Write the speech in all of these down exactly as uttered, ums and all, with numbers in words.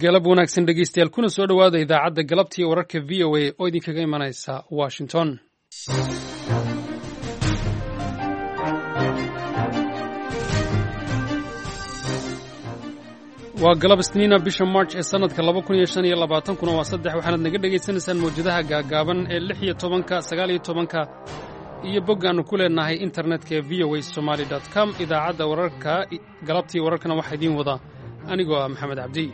galab wanaagsan dhegeystayaal kuna soo dhowaada idaacadda galabta iyo wararka v o a oo idinkaga imanaysa washington. waa galab isniina bisha march ee sanadka laba kun iyo shan iyo labaatan kuna waa saddex waxaanad naga dhegaysanaysaan mawjadaha gaagaaban ee lix iyo tobanka sagaal iyo tobanka iyo boggaannu ku leenahay internetka ee v o a somaly dot com. idaacadda wararka galabtii wararkana waxaa idiin wadaa anigoo ah maxamed cabdi.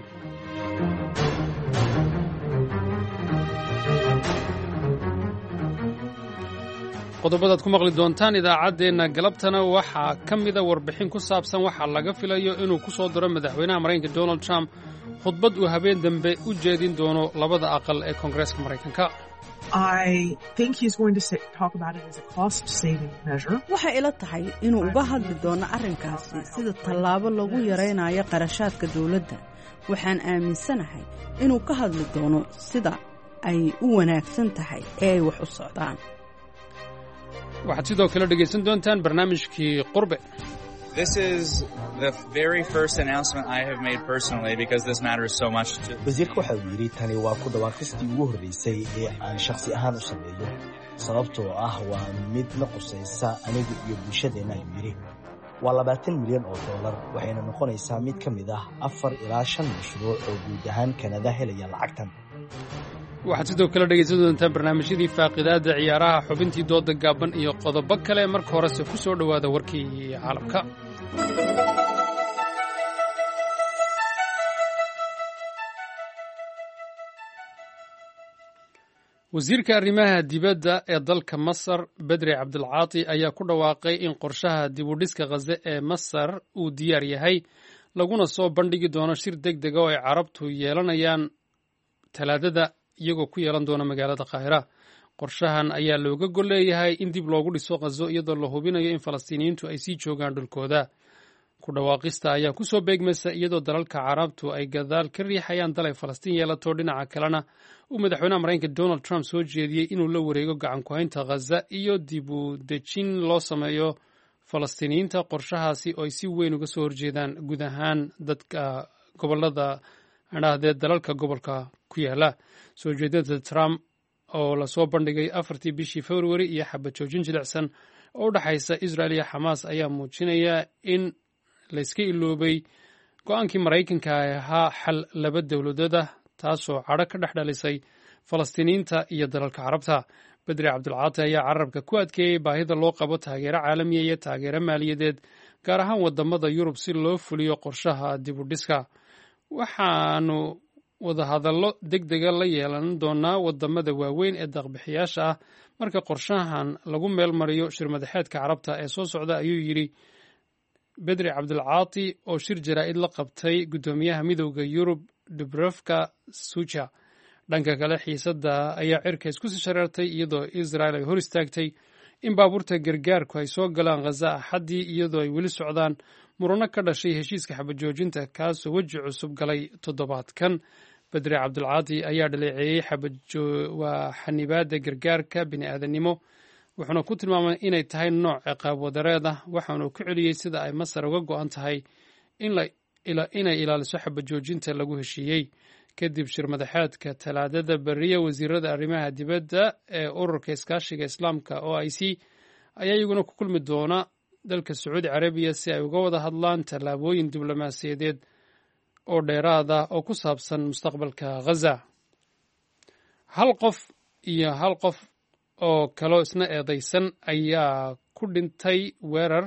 qodobadaad ku maqli doontaan idaacaddeenna galabtana waxaa ka mida warbixin ku saabsan waxaa laga filayo inuu ku soo diro madaxweynaha maraykanka donald trump khudbad uu habeen dambe u jeedin doono labada aqal ee koongareeska maraykanka. waxay ila tahay inuu uga hadli doono arrinkaasi sida tallaabo lagu yaraynayo qarashaadka dawladda. waxaan aaminsanahay inuu ka hadli doono sida ay u wanaagsan tahay ee ay wax u socdaan. waxaad sidoo kale dhegaysan doontaan barnaamijkii qurbe. wasiirka waxa uu yidhi tani waa ku dhawaaqistii ugu horraysay ee aan shakhsi ahaan u sameeyo sababtoo ah waa mid na qusaysa aniga iyo bulshadeenna ayuu yidhi. waa labaatan milyan oo dollar waxayna noqonaysaa mid ka mid ah afar ilaa shan mashruuc oo guud ahaan kanada helaya lacagtan. waxaad sidoo kale dhegaysan doontaan barnaamijyadii faaqidaadda ciyaaraha, xubintii dooda gaaban iyo qodobo kale. marka horese ku soo dhowaada warkii caalamka. wasiirka arrimaha dibadda ee dalka masar bedri cabdilcaati ayaa ku dhawaaqay in qorshaha dibudhiska khaze ee masar uu diyaar yahay laguna soo bandhigi doono shir deg dega oo ay carabtu yeelanayaan talaadada iyagoo ku yeelan doona magaalada qaahira. qorshahan ayaa looga gol leeyahay in dib loogu dhiso khazo iyadoo la hubinayo in falastiiniyiintu ay sii joogaan dhulkooda. ku dhawaaqista ayaa ku soo beegmaysa iyadoo dalalka carabtu ay gadaal ka riixayaan dal ay falastiin yeelato, dhinaca kalena uu madaxweynaha maraykanka donald trump soo jeediyey inuu la wareego gacan ku-haynta khaza iyo dib u dejin loo sameeyo falastiiniyiinta. qorshahaasi oo ay si weyn uga soo horjeedaan guud ahaan dadka gobolada adhahdee dalalka gobolka ku yaala. soo jeedinta trump oo lasoo bandhigay afartii bishii februari iyo xabad joojin jilicsan oo u dhexaysa israel iyo xamaas ayaa muujinaya in layska iloobay go-aankii maraykanka ay ahaa xal laba dowladood ah, taasoo cadho ka dhex dhalisay falastiiniyiinta iyo dalalka carabta. bedri cabdilcaati ayaa carabka ku adkeeyey baahida loo qabo taageero caalamiya iyo taageero maaliyadeed gaar ahaan wadamada yurub si loo fuliyo qorshaha dib u dhiska. waxaanu wadahadallo deg dega la yeelan doonaa wadamada waaweyn ee deeqbixiyaasha ah marka qorshahan lagu meel mariyo shir madaxeedka carabta ee soo socda, ayuu yidhi bedri cabdilcaati oo shir jaraa'id la qabtay guddoomiyaha midowda yurub dubrovka suja. dhanka kale xiisadda ayaa cirka isku sii shareertay iyadoo israel ay hor istaagtay in baabuurta gargaarku ay soo galaan khaza axaddii iyadoo ay weli socdaan murano ka dhashay heshiiska xabajoojinta kaasoo weji cusub galay toddobaadkan. bedri cabdilcaati ayaa dhaleeceeyey waa xanibaadda gargaarka bini'aadanimo, wuxuuna ku tilmaamay inay tahay nooc ciqaab wadareed ah. waxaanu ku celiyey sida ay masar uga go'an tahay inay ilaaliso xabajoojinta lagu heshiiyey. kadib shir madaxeedka talaadada beriya, wasiirada arrimaha dibadda ee ururka iskaashiga islaamka o i c ayaa iyaguna ku kulmi doona dalka sacuudi carabiya si ay uga wada hadlaan tallaabooyin diblomaasiyadeed oo dheeraada oo ku saabsan mustaqbalka khaza. hal qof iyo hal qof oo kaloo isna eedaysan ayaa ku dhintay weerar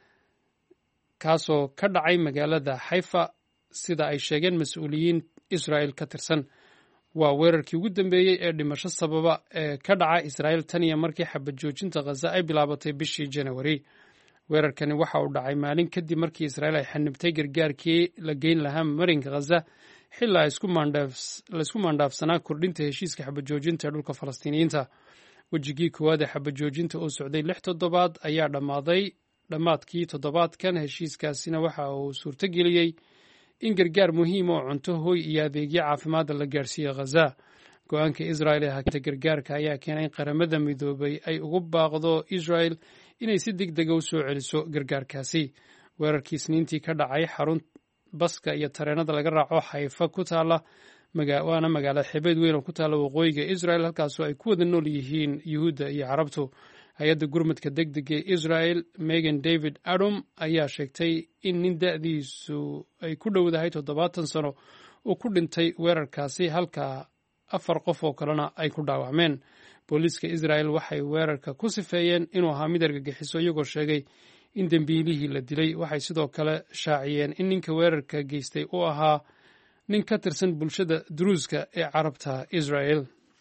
kaasoo ka dhacay magaalada xayfa sida ay sheegeen mas-uuliyiin israel ka tirsan. waa weerarkii ugu dambeeyey ee dhimasho sababa ee ka dhaca israel tan iyo markii xabad joojinta khaza ay bilaabatay bishii janawari. weerarkani waxa uu dhacay maalin kadib markii israel ay xanibtay gargaarkii la geyn lahaa marinka khaza xilaa laysku maandhaafsanaa kordhinta heshiiska xabad joojinta ee dhulka falastiiniyiinta. wejigii koowaad ee xabad joojinta oo socday lix toddobaad ayaa dhammaaday dhammaadkii toddobaadkan. heshiiskaasina waxa uu suurtogeliyey in gargaar muhiim oo cunto, hoy iyo adeegyo caafimaadda la gaarsiiyo khaza. go-aanka israel ee hakita gargaarka ayaa keenay in qaramada midoobay ay ugu baaqdo israel inay si deg dega u soo celiso gargaarkaasi. weerarkii isniintii ka dhacay xarun baska iyo tareenada laga raaco xayfa ku taala waana magaalada xebeed weyn oo ku taala waqooyiga israel halkaasoo ay ku wada nool yihiin yuhuudda iyo carabtu hay-adda gurmadka deg dega ee israel megan david adom ayaa sheegtay in nin da-diisu ay ku dhowdahay toddobaatan sano uu ku dhintay weerarkaasi halka afar qof oo kalena ay ku dhaawacmeen booliiska israel waxay weerarka ku sifeeyeen inuu ahaa mid argagixiso iyagoo sheegay in dembiilihii la dilay waxay sidoo kale shaaciyeen in ninka weerarka geystay uu ahaa nin ka tirsan bulshada duruuska ee carabta israel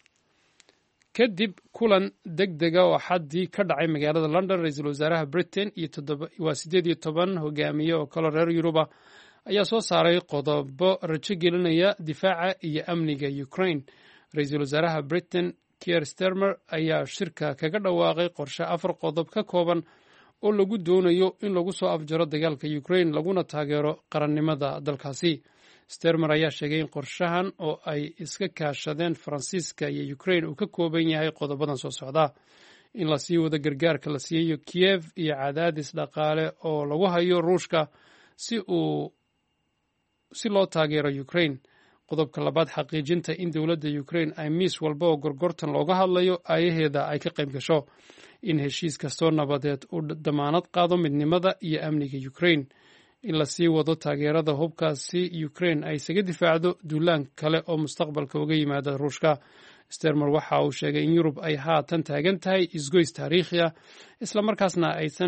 kadib kulan deg dega oo xaddii ka dhacay magaalada london ra-iisul wasaaraha britain waa siddeed iyo toban hogaamiye oo kaloo reer yuruba ayaa soo saaray qodobo rajo gelinaya difaaca iyo amniga ukraine ra-iisul wasaaraha britain kier starmer ayaa shirka kaga dhawaaqay qorshe afar qodob ka kooban oo lagu doonayo in lagu soo afjaro dagaalka ukraine laguna taageero qarannimada dalkaasi stermer ayaa sheegay in qorshahan oo ay iska kaashadeen faransiiska iyo ukraine uu ka kooban yahay qodobadan soo socda in la sii wado gargaarka la siiyayo kiyev iyo cadaadis dhaqaale oo lagu hayo ruushka si uu si loo taageero ukraine qodobka labaad xaqiijinta in dowladda ukraine ay miis walba oo gorgortan looga hadlayo aayaheeda ay ka qayb gasho in heshiis kastoo nabadeed uu damaanad qaado midnimada iyo amniga ukraine in la sii wado taageerada hubkaasi ukraine ay isaga difaacdo duulaan kale oo mustaqbalka uga yimaada ruushka stermer waxa uu sheegay in yurub ay haatan taagan tahay isgoys taariikhi ah islamarkaasna aysan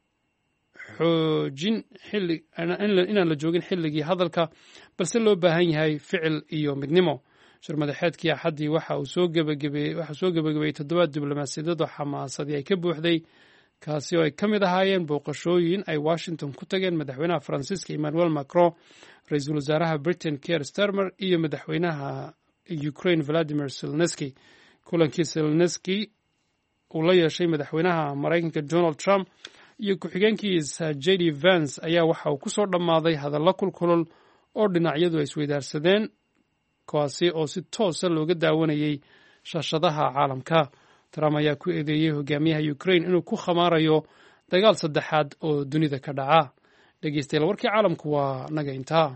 xoojin xilli inaan la joogin xilligii hadalka balse loo baahan yahay ficil iyo midnimo shir madaxeedkii axaddii waxa uu soo gebagabeeyey waxa soo gebagabeeyey toddobaad diblomaasiyadeed oo xamaasadii ay ka buuxday kaasi oo ay ka mid ahaayeen booqashooyin ay washington ku tageen madaxweynaha faransiiska emmanuel macron ra-iisul wasaaraha britain kier starmer iyo madaxweynaha ukraine valadimir zelensky kulankii zelensky uu la yeeshay madaxweynaha maraykanka donald trump iyo ku-xigeenkiisa j d vance ayaa waxa uu ku soo dhammaaday hadallo kulkulol oo dhinacyadu ay isweydaarsadeen kuwaasi oo si toosa looga daawanayay shaashadaha caalamka trump ayaa ku eedeeyey hogaamiyaha ukraine inuu ku khamaarayo dagaal saddexaad oo dunida ka dhaca dhegeystayaal warkii caalamku waa naga intaa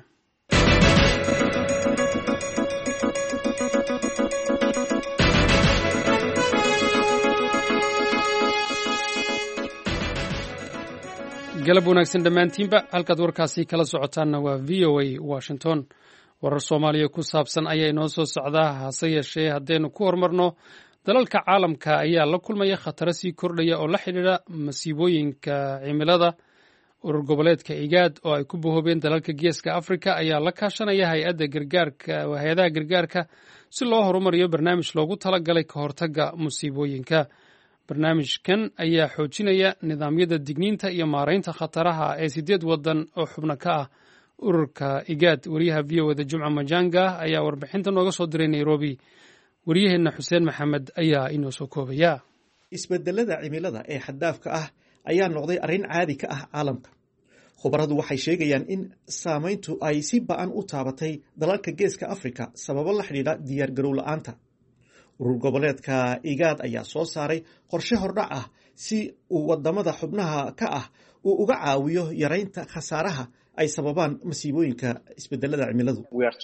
galab wanaagsan dhammaantiinba halkaad warkaasi kala socotaanna waa v o a washington warar soomaaliya ku saabsan ayaa inoo soo socdaa hase yeeshee haddaynu ku horumarno dalalka caalamka ayaa la kulmaya khataro sii kordhaya oo la xidhiidha masiibooyinka cimilada urur goboleedka igaad oo ay ku bahoobeen dalalka geeska afrika ayaa la kaashanaya hay-adda gargaarka hay-adaha gargaarka si loo horumariyo barnaamij loogu talagalay ka hortagga musiibooyinka barnaamijkan ayaa xoojinaya nidaamyada digniinta iyo maaraynta khataraha ee sideed waddan oo xubno ka ah ururka igaad wariyaha v o da jumca majanga ayaa warbixinta nooga soo diray nairobi wariyaheenna xuseen maxamed ayaa inoo soo koobaya isbedelada cimilada ee xaddaafka ah ayaa noqday arrin caadi ka ah caalamka khubaradu waxay sheegayaan in saamayntu ay si ba-an u taabatay dalalka geeska afrika sababo la xidhiidha diyaargarow la-aanta urur goboleedka igaad ayaa soo saaray qorshe hordhac ah si uu wadamada xubnaha ka ah uu uga caawiyo yaraynta khasaaraha ay sababaan masiibooyinka isbedelada cimiladu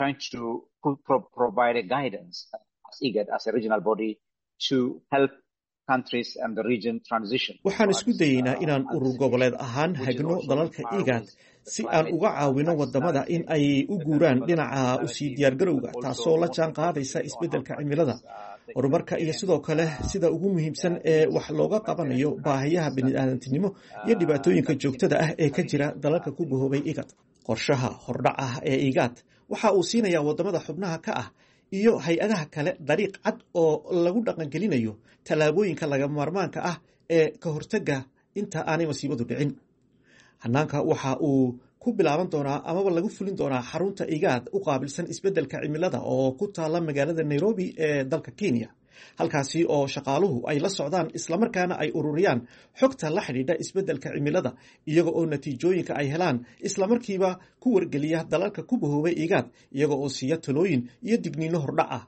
waxaan isku dayeynaa inaan urur goboleed ahaan hagno dalalka igaad si aan uga caawino wadamada in ay u guuraan dhinaca usii diyaargarowga taasoo la jaan qaadaysa isbedelka cimilada horumarka iyo sidoo kale sida ugu muhiimsan ee wax looga qabanayo baahiyaha bini'aadantinimo iyo dhibaatooyinka joogtada ah ee ka jira dalalka ku bahoobay igaad qorshaha hordhac ah ee igaad waxa uu siinayaa wadamada xubnaha ka ah iyo hay-adaha kale dariiq cad oo lagu dhaqangelinayo tallaabooyinka laga maarmaanka ah ee ka hortagga inta aanay masiibadu dhicin hanaanka waxa uu ku bilaaban doonaa amaba lagu fulin doonaa xarunta igaad u qaabilsan isbeddelka cimilada oo ku taala magaalada nairobi ee dalka kenya halkaasi oo shaqaaluhu ay la socdaan islamarkaana ay ururiyaan xogta la xidhiidha isbeddelka cimilada iyaga oo natiijooyinka ay helaan islamarkiiba ku wargeliya dalalka ku bahoobay igaad iyaga oo siiya talooyin iyo digniino hordhac ah.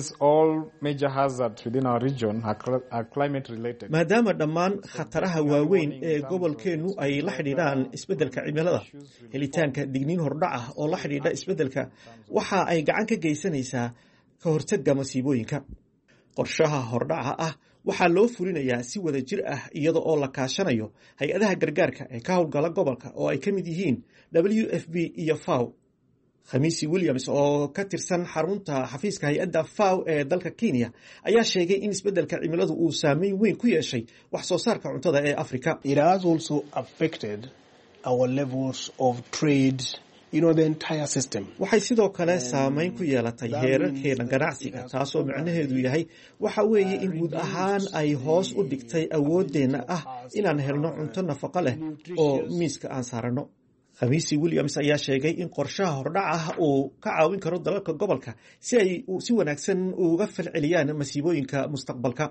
maadaama dhammaan khataraha waaweyn ee gobolkeennu ay la xidhiidhaan isbeddelka cimilada, helitaanka digniin hordhac ah oo la xidhiidha isbeddelka waxa ay gacan ka geysanaysaa ka hortagga masiibooyinka. qorshaha hordhaca ah waxaa loo fulinayaa si wada jir ah iyada oo la kaashanayo hay-adaha gargaarka ee ka howlgala gobolka oo ay ka mid yihiin w f b iyo faw. khamiisi williams oo ka tirsan xarunta xafiiska hay-adda faw ee dalka kenya ayaa sheegay in isbeddelka cimiladu uu saameyn weyn ku yeeshay wax soo saarka cuntada ee afrika. waxay sidoo kale saameyn ku yeelatay heerarkeena ganacsiga, taasoo micnaheedu yahay waxa weeye in guud ahaan ay hoos u dhigtay awooddeenna ah inaan helno cunto nafaqo leh oo miiska aan saaranno. khamiisi williams ayaa sheegay in qorshaha hordhac ah uu ka caawin karo dalalka gobolka si ay si wanaagsan uga falceliyaan masiibooyinka mustaqbalka.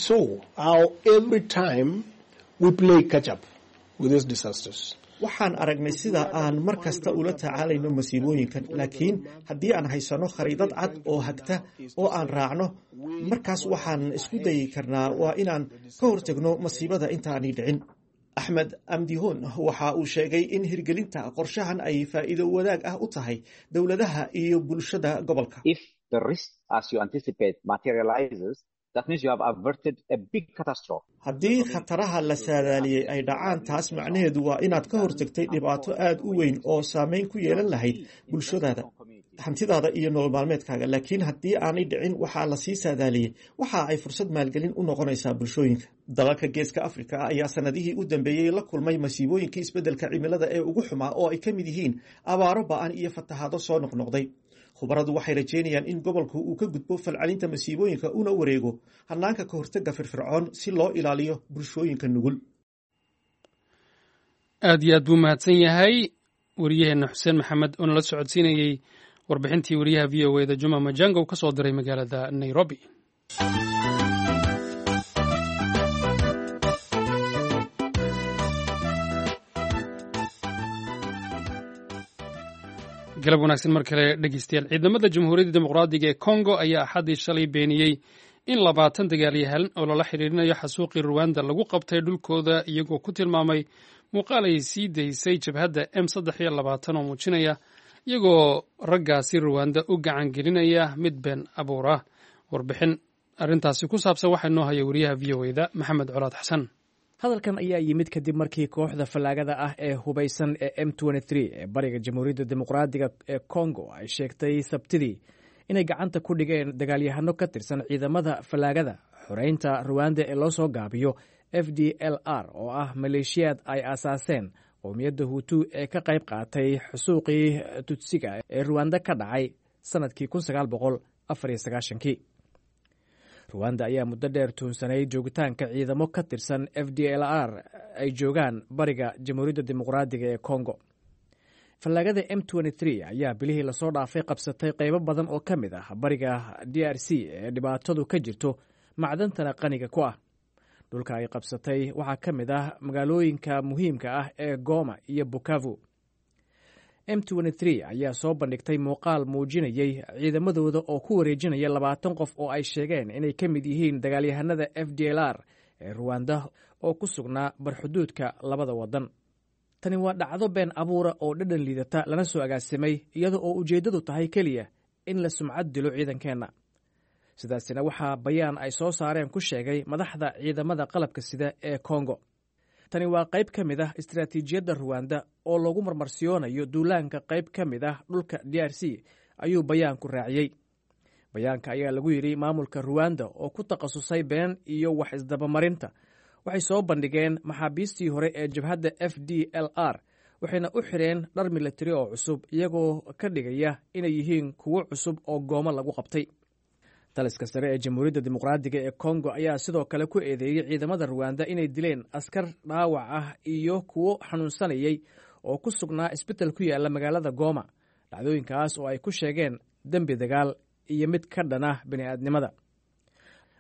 waxaan aragnay sida aan mar kasta ula tacaalayno masiibooyinkan, laakiin haddii aan haysanno khariidad cad oo hagta oo aan raacno, markaas waxaan isku dayi karnaa waa inaan ka hortagno masiibada intaanay dhicin. axmed amdihon waxa uu sheegay in hirgelinta qorshahan ay faa'iido wadaag ah u tahay dowladaha iyo bulshada gobolka. haddii khataraha la saadaaliyey ay dhacaan, taas macnaheedu waa inaad ka hortagtay dhibaato aad u weyn oo saameyn ku yeelan lahayd bulshadaada, hantidaada iyo nolol maalmeedkaaga. laakiin haddii aanay dhicin waxaa la sii saadaaliyey, waxa ay fursad maalgelin u noqonaysaa bulshooyinka. dalalka geeska afrika ayaa sanadihii u dambeeyey la kulmay masiibooyinkii isbeddelka cimilada ee ugu xumaa oo ay ka mid yihiin abaaro ba'an iyo fatahaado soo noqnoqday. khubaradu waxay rajeynayaan in gobolku uu ka gudbo falcelinta masiibooyinka una wareego hannaanka ka hortagga firfircoon si loo ilaaliyo bulshooyinka nugul. aad iyo aad buu mahadsan yahay wariyaheenna xuseen maxamed oo nala socodsiinayey warbixintii wariyaha v o eda juma majango ka soo diray magaalada nairobi. galab wanaagsan mar kale dhegeystayaal. ciidamada jamhuuriyadda dimuqraadiga ee congo ayaa axaddii shalay beeniyey in labaatan dagaalyahan oo lala xidhiirinayo xasuuqii ruwanda lagu qabtay dhulkooda, iyagoo ku tilmaamay muuqaal ay sii daysay jabhadda m saddex iyo labaatan oo muujinaya iyagoo raggaasi ruwanda u gacan gelinaya mid been abuura. warbixin arrintaasi ku saabsan waxaa noo haya wariyaha v o eda maxamed colaad xasan. hadalkan ayaa yimid kadib markii kooxda fallaagada ah ee hubaysan ee m ee bariga jamhuuriyadda dimuqraadiga ee congo ay sheegtay sabtidii inay gacanta ku dhigeen dagaalyahano ka tirsan ciidamada fallaagada xoreynta ruwanda ee loo soo gaabiyo f d l r oo ah maleeshiyaad ay aasaaseen qowmiyadda hutu ee ka qayb qaatay xusuuqii tutsiga ee ruwanda ka dhacay sannadkii kii. ruwanda ayaa muddo dheer tuunsanay joogitaanka ciidamo ka tirsan f d l r ay joogaan bariga jamhuuriyadda dimuqraadiga ee congo. fallaagada m ayaa bilihii lasoo dhaafay qabsatay qaybo badan oo ka mid ah bariga d r c ee dhibaatadu ka jirto macdantana qaniga ku ah. dhulka ay qabsatay waxaa ka mid ah magaalooyinka muhiimka ah ee goma iyo bukavu. m ayaa soo bandhigtay muuqaal muujinayay ciidamadooda oo ku wareejinaya labaatan qof oo ay sheegeen inay ka mid yihiin dagaalyahanada f d l r ee ruwanda oo ku sugnaa barxuduudka labada waddan. tani waa dhacdo been abuura oo dhadhan liidata lana soo agaasimay iyada oo ujeeddadu tahay keliya in la sumcad dilo ciidankeenna. sidaasina waxaa bayaan ay soo saareen ku sheegay madaxda ciidamada qalabka sida ee congo. tani waa qayb ka mid ah istaraatiijiyadda ruwanda oo lagu marmarsiyoonayo duulaanka qayb ka mid ah dhulka d r c, ayuu bayaanku raaciyey. bayaanka ayaa lagu yidhi maamulka ruwanda oo ku takhasusay been iyo wax isdabamarinta waxay soo bandhigeen maxaabiistii hore ee jabhadda f d l r, waxayna u xireen dhar milatari oo cusub iyagoo ka dhigaya inay yihiin kuwo cusub oo goomo lagu qabtay. taliska sare ee jamhuuriyadda dimuqraadiga ee congo ayaa sidoo kale ku eedeeyey ciidamada ruwanda inay dileen askar dhaawac ah iyo kuwo xanuunsanayay oo ku sugnaa isbital ku yaala magaalada goma, dhacdooyinkaas oo ay ku sheegeen dembi dagaal iyo mid ka dhan ah bini'aadnimada.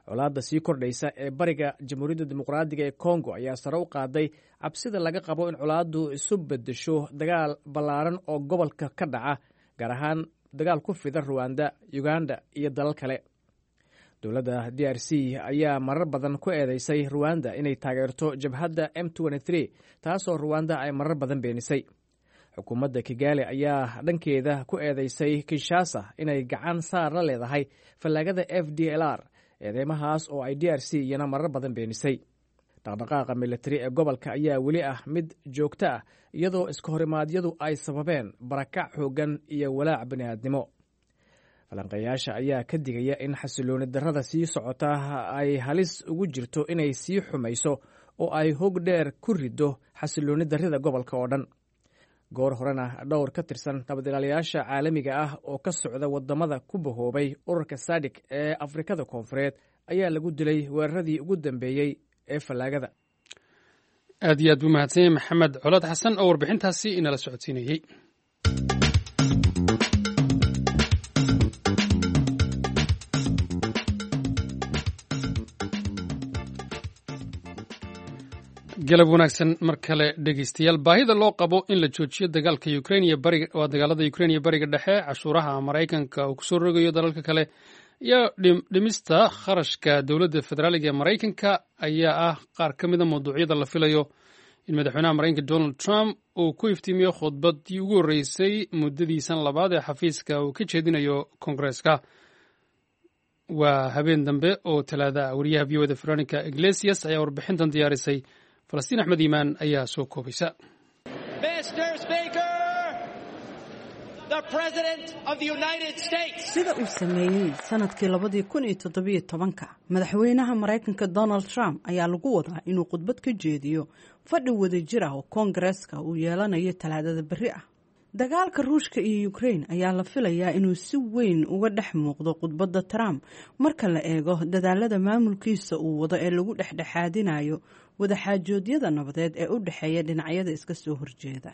colaadda sii kordhaysa ee bariga jamhuuriyadda dimuqraadiga ee kongo ayaa sare u qaaday cabsida laga qabo in colaaddu isu beddesho dagaal ballaaran oo gobolka ka dhaca gaar ahaan dagaal ku fida ruwanda uganda iyo dalal kale dowladda d r c ayaa marar badan ku eedeysay ruwanda inay taageerto jabhadda m taasoo ruwanda ay marar badan beenisay xukuumadda kigaali ayaa dhankeeda ku eedeysay kinshasa inay gacan saar la leedahay fallaagada f d l r eedeymahaas oo ay d r c iyana marar badan beenisay dhaqdhaqaaqa militari ee gobolka ayaa weli ah mid joogto ah iyadoo iska horimaadyadu ay sababeen barakac xooggan iyo walaac bini'aadnimo falanqeeyaasha ayaa ka digaya in xasilooni darrada sii socota ay halis ugu jirto inay sii xumayso oo ay hog dheer ku riddo xasilooni darrida gobolka oo dhan goor horena dhowr ka tirsan nabadilaalayaasha caalamiga ah oo ka socda waddamada ku bahoobay ururka sadik ee afrikada koonfureed ayaa lagu dilay weeraradii ugu dambeeyey ee fallaagada aad iyo aad buu mahadsan yahay maxamed colaad xasan oo warbixintaasi inala socodsiinayey. galab wanaagsan mar kale dhegeystayaal baahida loo qabo in la joojiyo dagaalka Ukraine iyo bariga waa dagaalada Ukraine iyo bariga dhexe cashuuraha Mareykanka uu kusoo rogayo dalalka kale iyo dhimista kharashka dowladda federaaliga ee Mareykanka ayaa ah qaar ka mid ah mawduucyada la filayo in madaxweynaha Mareykanka Donald Trump uu ku iftiimiyo khudbadii ugu horeysay muddadiisan labaad ee xafiiska uu ka jeedinayo Kongareeska. waa habeen dambe oo talaada wariyaha V O da Veronica Iglesias ayaa warbixintan diyaarisay. falastiin axmed iimaan ayaa soo koobaysa. sida uu sameeyey sanadkii labadii kun iyo toddobiyo tobanka madaxweynaha Mareykanka Donald Trump ayaa lagu wadaa inuu khudbad ka jeediyo fadhi wadajir ah oo Kongareeska uu yeelanayo talaadada berri ah. dagaalka Ruushka iyo Ukraine ayaa la filayaa inuu si weyn uga dhex muuqdo khudbadda Trump marka la eego dadaalada maamulkiisa uu wado ee lagu dhexdhexaadinayo wadaxaajoodyada nabadeed ee u dhexeeya dhinacyada iska soo horjeeda.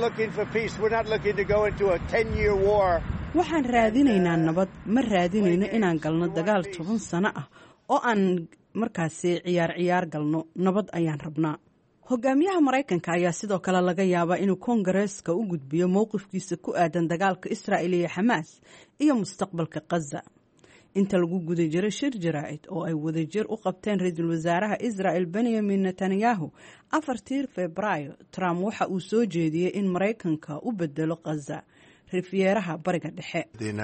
waxaan raadinaynaa nabad, ma raadinayno inaan galno dagaal toban sano ah oo aan markaasi ciyaar ciyaar galno. nabad ayaan rabnaa. hogaamiyaha Mareykanka ayaa sidoo kale laga yaabaa inuu Kongareeska u gudbiyo mowqifkiisa ku aadan dagaalka Israa'iil iyo Xamaas iyo mustaqbalka Gaza. inta lagu guda jiro shir jaraa'id oo ay wadajir u qabteen ra'iisul wasaaraha Israa'iil Benjamin Netanyahu afartii Febraayo, Trump waxa uu soo jeediyey in Mareykanka u bedelo Gaza rifyeeraha bariga dhexe.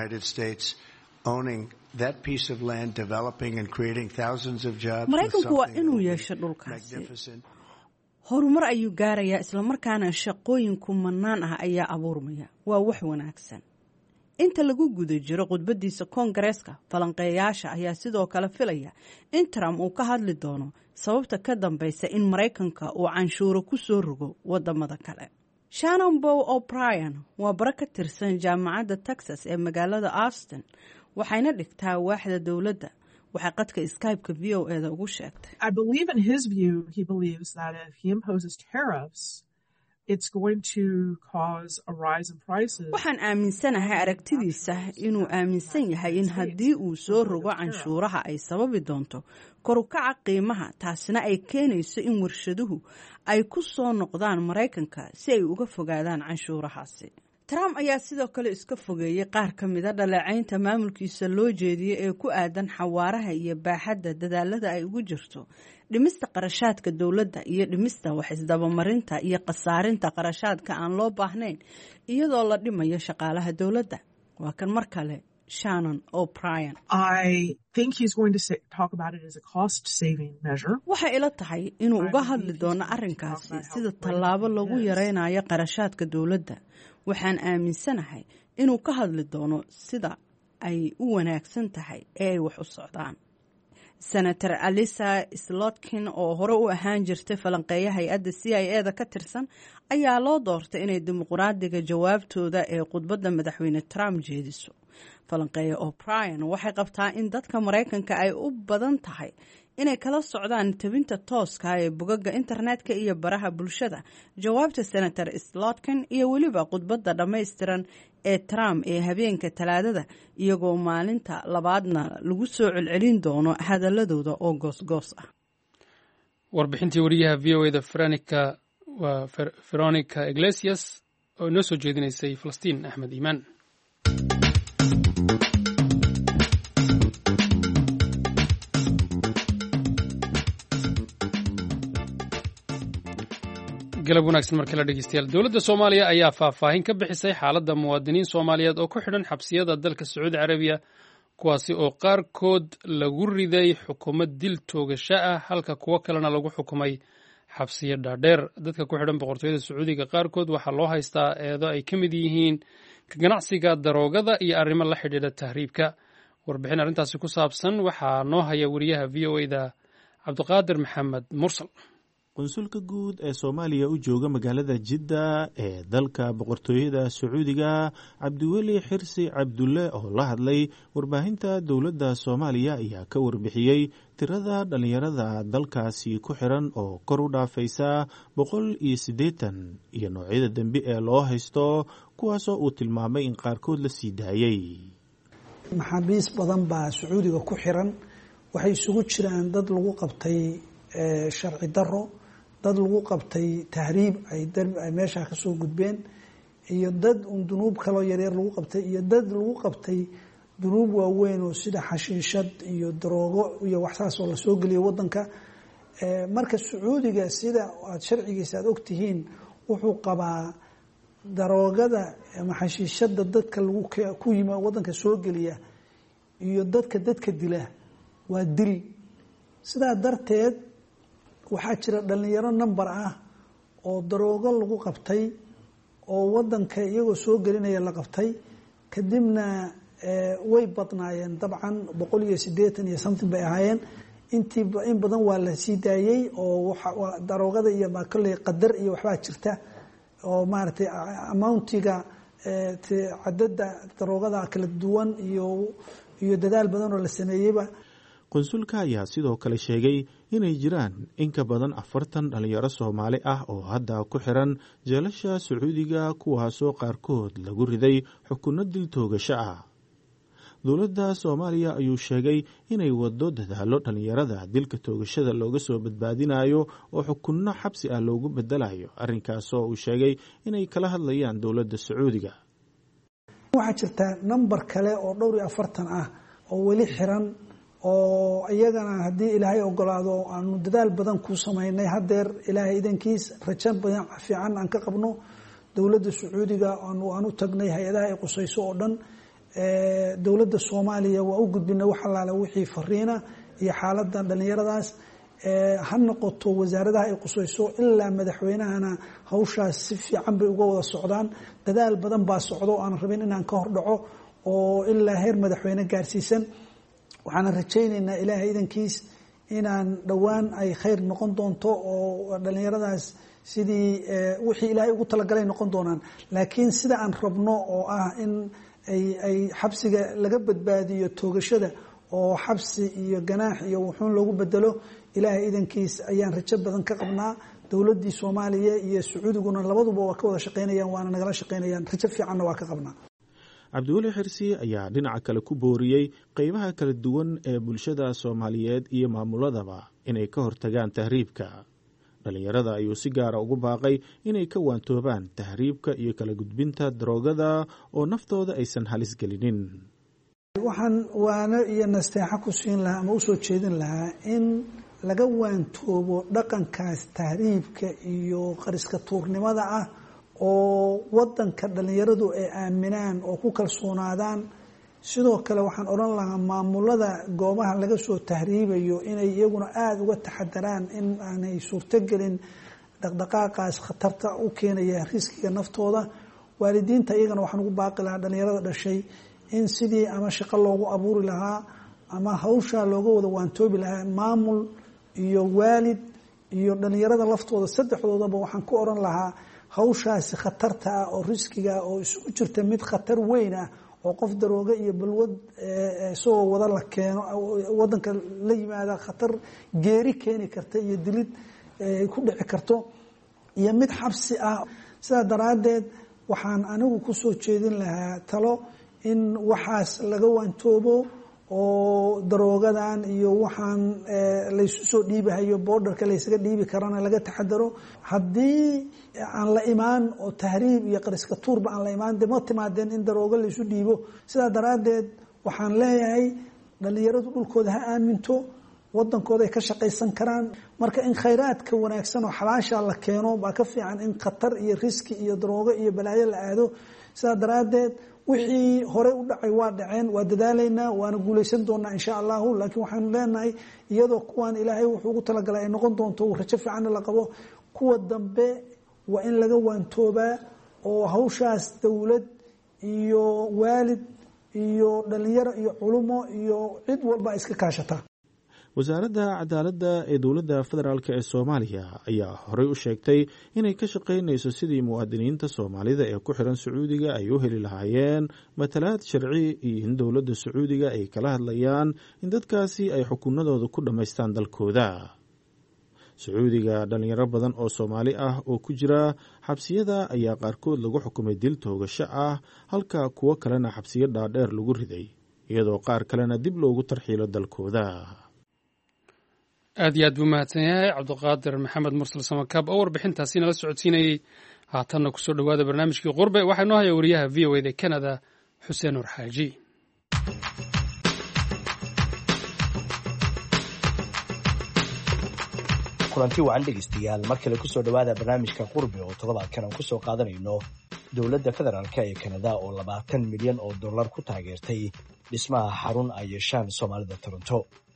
Mareykanku waa inuu yeesho dhulkaasi. horumar ayuu gaarayaa islamarkaana shaqooyin kumanaan ah ayaa abuurmaya. waa wax wanaagsan. inta lagu guda jiro khudbadiisa Kongareeska, falanqeeyaasha ayaa sidoo kale filaya in Trump uu ka hadli doono sababta ka dambaysa in Mareykanka uu canshuuro ku soo rogo wadamada kale. Shannon Bow O'Brien waa bara ka tirsan jaamacadda Texas ee magaalada Austin, waxayna dhigtaa waaxda dowladda. waxay qadka Skype-ka V O A da ugu sheegtay. I believe in his view, he believes that if he imposes tariffs, it's going to cause a rise in prices. waxaan aaminsanahay aragtidiisa inuu aaminsan yahay in haddii uu soo rogo canshuuraha ay sababi doonto kor u kaca qiimaha, taasina ay keenayso in warshaduhu ay ku soo noqdaan Mareykanka si ay uga fogaadaan canshuurahaasi. Trump ayaa sidoo kale iska fogeeyay qaar ka mid ah dhaleecaynta maamulkiisa loo jeediyay ee ku aadan xawaaraha iyo baaxadda dadaalada ay ugu jirto dhimista qarashaadka dowladda iyo dhimista wax isdabamarinta iyo khasaarinta qarashaadka aan loo baahnayn iyadoo la dhimayo shaqaalaha dowladda. waa kan mar kale Shannon O'Brien. I think he's going to say, talk about it as a cost saving measure. waxay ila tahay inuu uga hadli doono arrinkaasi sida tallaabo lagu yareynayo qarashaadka dowladda. waxaan aaminsanahay inuu ka hadli doono sida ay u wanaagsan tahay ee ay wax u socdaan. Senator Alisa Slotkin oo hore u ahaan jirtay falanqeeyaha hay'adda C I A da ka tirsan ayaa loo doortay inay dimuqraadiga jawaabtooda ee khudbadda madaxweyne Trump jeediso. falanqeeya O'Brien waxay qabtaa in dadka Mareykanka ay u badan tahay inay kala socdaan tabinta tooska ee bogagga internetka iyo baraha bulshada jawaabta senator slotkin iyo weliba khudbadda dhammaystiran ee Trump ee habeenka talaadada iyagoo maalinta labaadna lagu soo celcelin doono hadaladooda oo goosgoos ah. warbixintii wariyaha v o eda Veronica waa Veronica Iglesias oo inoo soo jeedinaysay Falastiin Axmed Iimaan. galab wanaagsan markii la dhegeystayaal dowladda Soomaaliya ayaa faahfaahin ka bixisay xaaladda muwaadiniin Soomaaliyeed oo ku xidhan xabsiyada dalka Sacuudi Carabiya kuwaasi oo qaarkood lagu riday xukuumad dil toogasho ah halka kuwo kalena lagu xukumay xabsiyo dhaadheer. dadka ku xidhan boqortooyada Sacuudiga qaarkood waxaa loo haystaa eedo ay ka mid yihiin ka ganacsiga daroogada iyo arrimo la xidhiidha tahriibka. warbixin arrintaasi ku saabsan waxaa noo haya wariyaha v o eda Cabdiqaadir Maxamed Mursal. qunsulka guud ee Soomaaliya u jooga magaalada Jidda ee dalka boqortooyada Sacuudiga Cabdiweli Xirsi Cabdulle oo la hadlay warbaahinta dowladda Soomaaliya ayaa ka warbixiyey tirada dhalinyarada dalkaasi ku xiran oo kor u dhaafaysa boqol iyo siddeetan iyo noocyada dambi ee loo haysto kuwaasoo uu tilmaamay in qaarkood la sii daayay. maxaabiis badan baa Sacuudiga ku xiran waxay isugu jiraan dad lagu qabtay sharci daro, dad lagu qabtay tahriib ay meesha ka soo gudbeen, iyo dad un dunuub kaloo yaryar lagu qabtay, iyo dad lagu qabtay dunuub waaweyn oo sida xashiishad iyo daroogo iyo waxsaas oo la soo geliyo wadanka. marka Sacuudiga sida aad sharcigiisa aad ogtihiin wuxuu qabaa daroogada ama xashiishada dadka lagu ku yima wadanka soo geliya iyo dadka dadka dila waa dil. sidaa darteed waxaa jira dhalinyaro number ah oo daroogo lagu qabtay oo wadanka iyagoo soo gelinaya la qabtay kadibna way badnaayeen dabcan boqol iyo siddeetan iyo something bay ahaayeen. intii in badan waa la sii daayey oo daroogada iyo kolley qadar iyo waxbaa jirta oo maaragtay amountiga cadada daroogada kala duwan iyo iyo dadaal badan oo la sameeyeyba. qunsulka ayaa sidoo kale sheegay inay jiraan in ka badan afartan dhalinyaro Soomaali ah oo hadda ku xiran jeelasha Sacuudiga kuwaasoo qaarkood lagu riday xukunno dil toogasho ah. dowladda Soomaaliya ayuu sheegay inay wado dadaalo dhalinyarada dilka toogashada looga soo badbaadinayo oo xukunno xabsi ah loogu bedelayo, arrinkaasoo uu sheegay inay kala hadlayaan dowladda Sacuudiga. waxaa jirta number kale oo dhowr iyo afartan ah oo weli xiran oo iyagana haddii ilaahay ogolaado aanu dadaal badan ku samaynay hadeer ilaahay idankiis rajo badan fiican aan ka qabno. dowladda Sacuudiga aanu aan u tagnay hay-adaha ay qusayso oo dhan. dowladda Soomaaliya waa u gudbinay wax alaala wixii fariina iyo xaaladda dhalinyaradaas ha noqoto wasaaradaha ay qusayso ilaa madaxweynahana hawshaas si fiican bay uga wada socdaan. dadaal badan baa socdo aan rabin inaan ka hordhaco oo ilaa heer madaxweyne gaarsiisan. waxaan rajaynaynaa ilaahay idankiis inaan dhowaan ay khayr noqon doonto oo dhalinyaradaas sidii wixii ilaahay ugu talagalay noqon doonaan. laakiin sida aan rabno oo ah in ay ay xabsiga laga badbaadiyo toogashada oo xabsi iyo ganaax iyo wuxuun loogu bedelo ilaahay idankiis ayaan rajo badan ka qabnaa. dowladdii Soomaaliya iyo Sacuudiguna labaduba waa ka wada shaqaynayaan waana nagala shaqaynayaan rajo fiicanna waa ka qabnaa. Cabdiweli Xirsi ayaa dhinaca kale ku booriyey qaybaha kala duwan ee bulshada Soomaaliyeed iyo maamuladaba inay ka hortagaan tahriibka. dhalinyarada ayuu si gaara ugu baaqay inay ka waantoobaan tahriibka iyo kala gudbinta daroogada oo naftooda aysan halis gelinin. waxaan waana iyo nasteexa ku siin lahaa ama usoo jeedin lahaa in laga waantoobo dhaqankaas tahriibka iyo qariska tuurnimada ah oo wadanka dhalinyaradu ay aaminaan oo ku kalsoonaadaan. sidoo kale waxaan odhan lahaa maamulada goobaha laga soo tahriibayo inay iyaguna aada uga taxadaraan in aanay suurtogelin dhaqdhaqaaqaas khatarta u keenaya riskiga naftooda. waalidiinta iyagana waxaan ugu baaqi lahaa dhalinyarada dhashay in sidii ama shaqo loogu abuuri lahaa ama hawshaa looga wada waantoobi lahaa maamul iyo waalid iyo dhalinyarada laftooda saddexdoodaba waxaan ku odhan lahaa hawshaasi khatarta ah oo riskiga oo isugu jirta mid khatar weyn ah oo qof darooga iyo balwad isagoo wada la keeno wadanka la yimaada khatar geeri keeni karta iyo dilid ku dhici karto iyo mid xabsi ah. sidaa daraaddeed waxaan anigu ku soo jeedin lahaa talo in waxaas laga waantoobo oo daroogadan iyo waxaan laysu soo dhiibahayo borderka laysaga dhiibi karana laga taxadaro. haddii aan la imaan oo tahriib iyo qariska tuurba aan la imaan de ma timaadeen in daroogo laysu dhiibo. sidaa daraaddeed waxaan leeyahay dhalinyaradu dhulkooda ha aaminto, wadankooda ay ka shaqaysan karaan. marka in khayraadka wanaagsan oo xalaasha la keeno baa ka fiican in khatar iyo riski iyo daroogo iyo balaayo la aado. sidaa daraaddeed wixii horey u dhacay waa dhaceen, waa dadaalaynaa, waana guulaysan doonaa insha allahu. laakiin waxaanu leenahay iyadoo kuwaan ilaahay wuxuu ugu talagalay ay noqon doonto rajo fiicanna la qabo, kuwa dambe waa in laga waantoobaa oo hawshaas dowlad iyo waalid iyo dhalinyaro iyo culumo iyo cid walba iska kaashataa. wasaaradda cadaaladda ee dowladda federaalk ee soomaaliya ayaa horey u sheegtay inay ka shaqaynayso sidii muwaadiniinta soomaalida ee ku xiran sacuudiga ay u heli lahaayeen matalaad sharci iyo in dowladda sacuudiga ay kala hadlayaan in dadkaasi ay xukunadooda ku dhammaystaan dalkooda. sacuudiga dhalinyaro badan oo soomaali ah oo ku jira xabsiyada ayaa qaarkood lagu xukumay dil toogasho ah, halka kuwo kalena xabsiyo dhaadheer lagu riday, iyadoo qaar kalena dib loogu tarxiilo dalkooda. aad iyo aad buu mahadsan yahay cabdiqaadir maxamed mursal samakaab oo warbixintaasi nala socodsiinayey. haatanna kusoo dhowaada barnaamijkii qurbe. waxaa inoo haya wariyaha v o eda canada xuseen nur xaaji. kulanti wacan dhegeystayaal, mar kale kusoo dhowaada barnaamijka qurbe oo toddobaadkan aan kusoo qaadanayno dowladda federaalk ee kanada oo labaatan milyan oo dollar ku taageertay dhismaha xarun ay yeeshaan soomaalida toronto.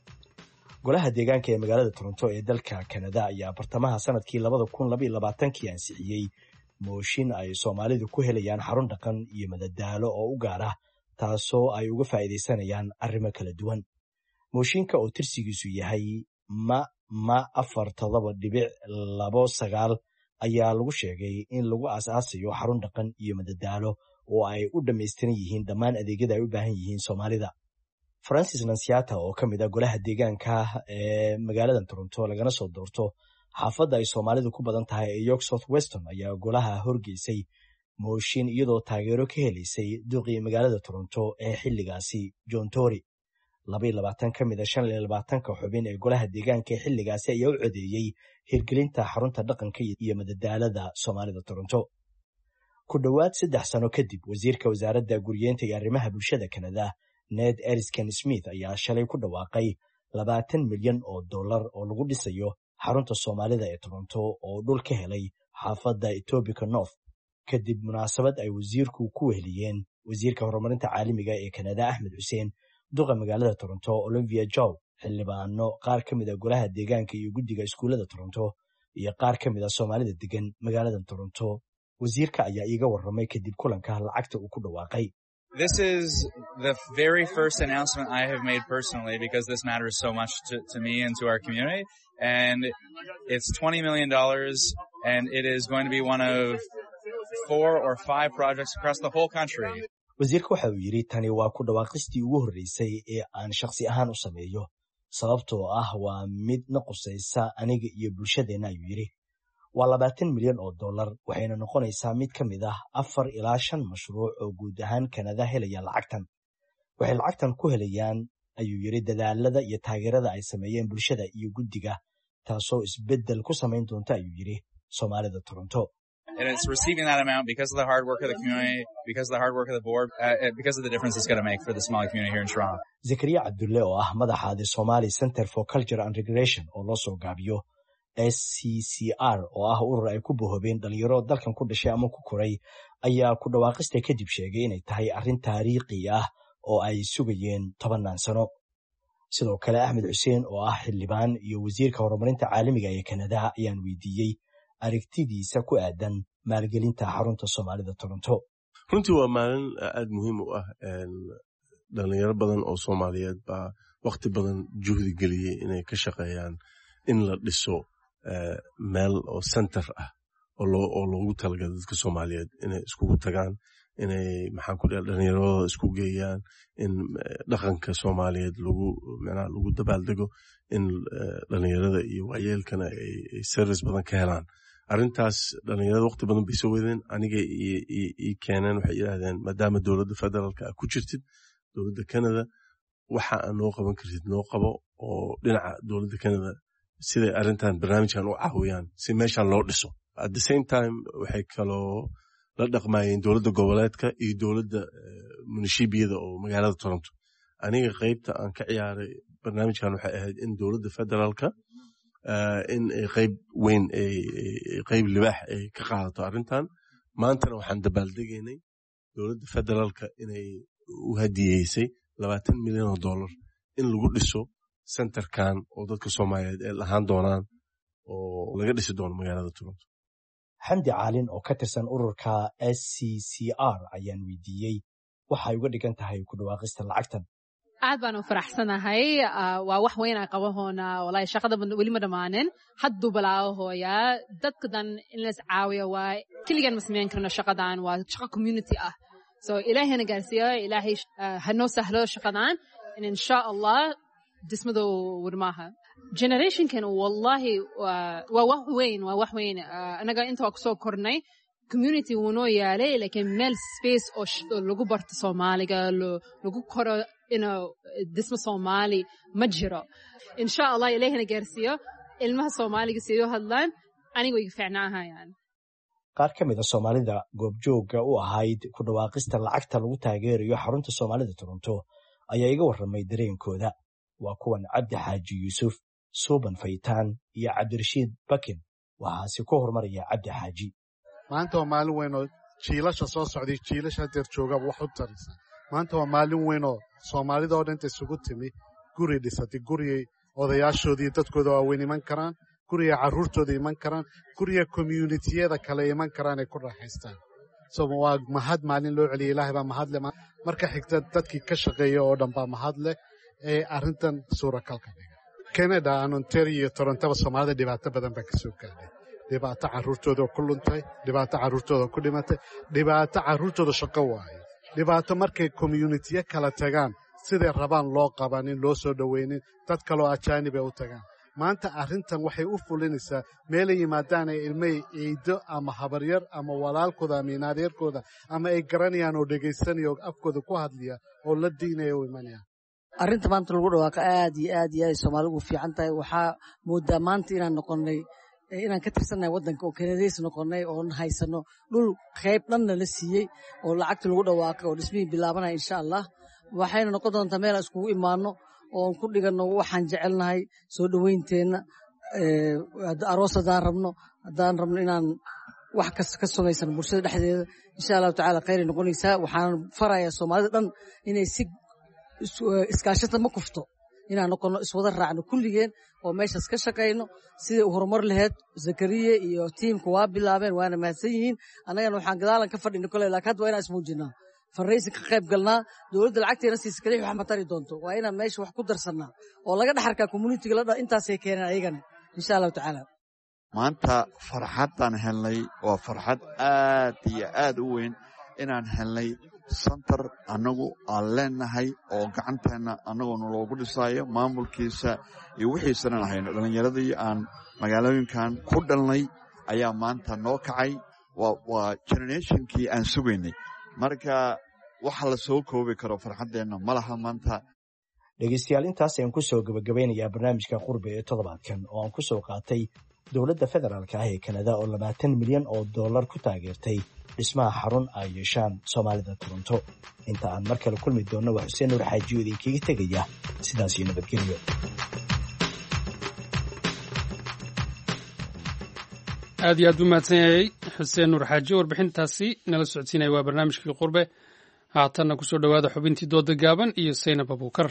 golaha deegaanka ee magaalada toronto ee dalka kanada ayaa bartamaha sanadkii labada kun labaiyo labaatankii ansixiyey mooshin ay soomaalidu ku helayaan xarun dhaqan iyo madadaalo oo u gaar ah, taasoo ay uga faa'iidaysanayaan arrimo kala duwan. mooshinka oo tirsigiisu yahay ma ma afar todoba dhibic labo sagaal ayaa lagu sheegay in lagu aasaasayo xarun dhaqan iyo madadaalo oo ay u dhammaystiran yihiin dhammaan adeegyada ay u baahan yihiin soomaalida. francis nansiata oo ka mid ah golaha deegaanka ee magaalada toronto lagana soo doorto xaafadda ay soomaalidu ku badan tahay ee york south weston ayaa golaha horgeysay mooshin iyadoo taageero ka helaysay duqii magaalada toronto ee xilligaasi john tory. laba iyo labaatan ka mid a shan iyo labaatanka xubin ee golaha deegaanka ee xilligaasi ayaa u codeeyey hirgelinta xarunta dhaqanka iyo madadaalada soomaalida toronto. ku dhowaad saddex sano kadib, wasiirka wasaaradda guryeynta iyo arrimaha bulshada kanada ned erisken smith ayaa shalay ku dhawaaqay labaatan milyan oo dollar oo lagu dhisayo xarunta soomaalida ee toronto oo dhul ka helay xaafadda etobica north, kadib munaasabad ay wasiirku ku weheliyeen wasiirka horumarinta caalamiga ee kanada axmed xuseen, duqa magaalada toronto olivia jow, xildhibaano, qaar ka mid a golaha deegaanka iyo guddiga iskuullada toronto iyo qaar ka mid a soomaalida degan magaalada toronto. wasiirka ayaa iiga warramay kadib kulanka lacagta uu ku dhawaaqay. This is the very first announcement I have made personally because this matters so much to, to me and to our community. And it's twenty million dollars and it is going to be one of four or five projects across the whole country. wasiirka waxa uu yidhi tani waa ku dhawaaqistii ugu horreysay ee aan shakhsi ahaan u sameeyo, sababtoo ah waa mid na qusaysa aniga iyo bulshadeenna, ayuu yidhi. waa labaatan milyan oo dollar, waxayna noqonaysaa mid ka mid ah afar ilaa shan mashruuc oo guud ahaan kanada helaya lacagtan. waxay lacagtan ku helayaan, ayuu yidhi, dadaalada iyo taageerada ay sameeyeen bulshada iyo guddiga, taasoo isbeddel ku samayn doonta, ayuu yidhi, soomaalida toronto. And it's receiving that amount because of the hard work of the community, because of the hard work of the board, uh, because of the difference it's going to make for the Somali community here in Toronto. Zakaria Abdulle oo ah madaxa The Somali Center for Culture and Recreation oo loo soo gaabiyo S C C R oo ah urur ay ku bohobeen dhalinyaro dalkan ku dhashay ama ku koray, ayaa ku dhawaaqista kadib sheegay inay tahay arrin taariikhi ah oo ay sugayeen tobanaan sano. sidoo kale Axmed Xuseen oo ah xildhibaan iyo wasiirka horumarinta caalamiga ee Kanada ayaan weydiiyey aragtidiisa ku aadan maalgelinta xarunta Soomaalida Toronto. runtii waa maalin aad muhiim u ah, dhalinyaro badan oo Soomaaliyeed baa waqti badan juhdi geliyey inay ka shaqeeyaan in la dhiso meel oo center ah oo loogu talagalay dadka Soomaaliyeed inay iskugu tagaan inay maxaan ku dhaha dhallinyaradooda isku geeyaan in dhaqanka soomaaliyeed lagu micnaha lagu dabaaldego in dhallinyarada iyo waayeelkana ay service badan ka helaan arrintaas dhallinyarada waqti badan bay soo wadeen aniga ii keeneen waxay yidhaahdeen maadaama dowladda federaalka a ku jirtid dowladda canada waxa aan noo qaban kartid noo qabo oo dhinaca dowladda canada siday arrintan barnaamijkan u caawiyaan si meeshan loo dhiso at the same time waxay kaloo la dhaqmayeen dowladda goboleedka iyo dowladda munishibiyada oo magaalada toronto aniga qaybta aan ka ciyaaray barnaamijkan waxay ahayd in dowladda federaalka in ay qayb weyn qayb libaax ay ka qaadato arrintan maantana waxaan dabaaldegaynay dowladda federaalka inay u hadiyeysay labaatan milyan oo dollar in lagu dhiso centerkan oo dadka soomaaliyeed ay lahaan doonaan oo laga dhisi doono magaalada toronto xamdi caalin oo ka tirsan ururka S C C R ayaan weydiiyey waxay uga dhigan tahay ku dhawaaqista lacagtan aad baan u faraxsanahay waa wax weyn aan qabahoona walahi shaqada weli ma dhamaanin hadduu balaawo hooya dadka dan in la iscaawiyo waa keligan ma samayn karno shaqadan waa shaqo community ah so ilaahayna gaarsiiyo ilaahay hanoo sahlo shaqadan in insha allah dhismadu warmaaha generationkan wallahi waa wax weyn waa wax weyn anaga inta waa kusoo kornay community wuu noo yaalay laakiin meel space oo lagu barto soomaaliga lagu koro inuu dhismo soomaali ma jiro insha allah ilaahayna gaarsiiyo ilmaha soomaaliga siyo hadlaan aniga way fiicnaahayaan qaar ka mid a soomaalida goobjoogga u ahayd ku dhawaaqista lacagta lagu taageerayo xarunta soomaalida toronto ayaa iga warramay dareenkooda waa kuwan cabdi xaaji yuusuf suuban faytaan iyo cabdirashiid bakin waxaase ku horumaraya cabdi xaaji maanta waa maalin weyn oo jiilasha soo socday jiilasha hadeer joogaba wax u tarisa maanta waa maalin weyn oo soomaalida oo dhanta isugu timi guri dhisatay guriyay odayaashoodii dadkooda waaweyn iman karaan guriga carruurtooda iman karaan guriga communitiyada kale iman karaan ay ku raaxaystaan so waa mahad maalin loo celiyay ilaahay baa mahad leh marka xigta dadkii ka shaqeeya oo dhan baa mahad leh ee arrintan suuragalka dhiga canada aan ontario iyo torontaba soomaalida dhibaato badan baa ka soo gaadhay dhibaato carruurtooda ku luntay dhibaato carruurtooda ku dhimatay dhibaato carruurtooda shaqo waaye dhibaato markay communitiya kala tagaan siday rabaan loo qabanin loo soo dhoweynin dad kaloo ajaanib ay u tagaan maanta arrintan waxay u fulinaysaa meelay yimaadaan ay ilmay eedo ama habaryar ama walaalkooda ama inaadeerkooda ama ay garanayaan oo dhegaysanaya oo afkooda ku hadlaya oo la diinaya u imanaya arrinta maanta lagu dhawaaqa aad iyo aad iyo ay soomaaligu fiican tahay waxaa moodaa maanta inaan noqonnay inaan ka tirsannahay waddanka oo kanadays noqonnay oon haysano dhul qayb dhanna la siiyey oo lacagta lagu dhawaaqay oo dhismihii bilaabanaya insha allah waxayna noqon doontaa meel aan iskugu imaanno oon ku dhiganno waxaan jecelnahay soo dhowaynteenna aroos haddaan rabno haddaan rabno inaan wax kasta ka samaysano bulshada dhexdeeda insha allahu tacala khayray noqonaysaa waxaan farayaa soomaalida dhan inay si iskaashata ma kufto inaan noqono iswada raacno kulligeen oo meeshaas ka shaqayno sidai u horumar laheyd zakariye iyo tiimka waa bilaabeen waana mahadsan yihiin annagana waxaan gadaalan ka fadhina kole laakiin hadda waa inaan ismuujinaa farraysi ka qayb galnaa dowladda lacagteena siisa kalix wax ma tari doonto waa inaan meesha wax ku darsannaa oo laga dhex arkaa communitiga ladha intaasay keeneen ayagana insha allahu tacaala maanta farxaddaan helnay waa farxad aad iyo aad u weyn inaan helnay santar annagu aan leenahay oo gacanteenna annagoona loogu dhisaayo maamulkiisa iyo wixiisanan ahayno dhallinyaradii aan magaalooyinkan ku dhalnay ayaa maanta noo kacay waa generationkii aan sugaynay marka waxa la soo koobi karo farxaddeenna ma laha maanta dhegaystayaal intaas ayaan ku soo gabagabeynayaa barnaamijka qurbe ee toddobaadkan oo aan ku soo qaatay dowladda federaalka ah ee kanada oo labaatan milyan oo dollar ku taageertay dhismaha xarun ay yeeshaan soomaalida toronto inta aan mar kale kulmi doonno waa xuseen nuur xaajiyo idinkaga tegaya sidaas iyo nabadgelyo aad iyo aad u mahadsan yahay xuseen nuur xaajiyo warbixintaasi nala socodsiinaya waa barnaamijkii qurbe haatanna kusoo dhowaada xubintii dooda gaaban iyo saynab abuukar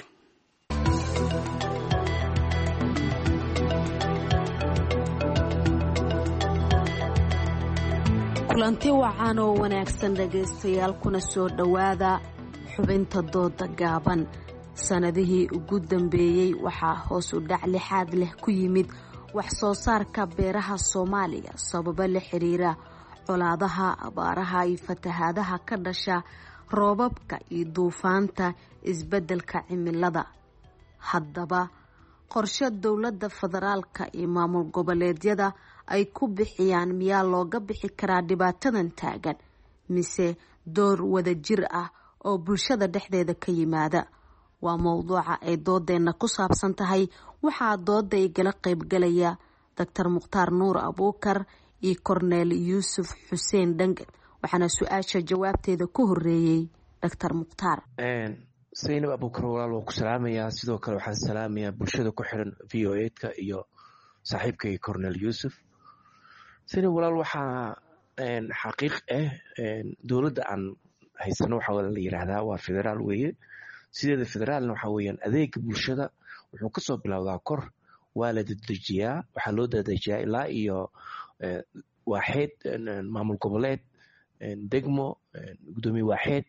kulanti wacan oo wanaagsan dhegaystayaal kuna soo dhowaada xubinta dooda gaaban sannadihii ugu dambeeyey waxaa hoos u dhac lixaad leh ku yimid wax soo saarka beeraha soomaaliya sababo la xiriira colaadaha, abaaraha iyo fatahaadaha ka dhasha roobabka iyo duufaanta isbeddelka cimilada. haddaba qorshe dowladda federaalka iyo maamul goboleedyada ay ku bixiyaan miyaa looga bixi karaa dhibaatadan taagan, mise door wadajir ah oo bulshada dhexdeeda ka yimaada? waa mowduuca ay doodeenna ku saabsan tahay. waxaa dooda igala qaybgalaya doctor mukhtaar nuur abuukar iyo korneel yuusuf xuseen dhangan, waxaana su-aasha jawaabteeda ku horeeyey doctor mukhtaar. saynab abuukar walaal waa ku salaamayaa, sidoo kale waxaan salaamayaa bulshada ku xiran v o eedka iyo saaxiibkay korneel yuusuf. saynab walaal waxaa xaqiiq ah dowladda aan haysano waxaa la yidhaahdaa waa federaal weeye. sideeda federaalna waxaa weeyaan adeega bulshada wuxuu kasoo bilowdaa kor, waa la dedejiyaa, waxaa loo dedejiyaa ilaa iyo waaxeed, maamul goboleed, degmo, gudoomiye waaxeed.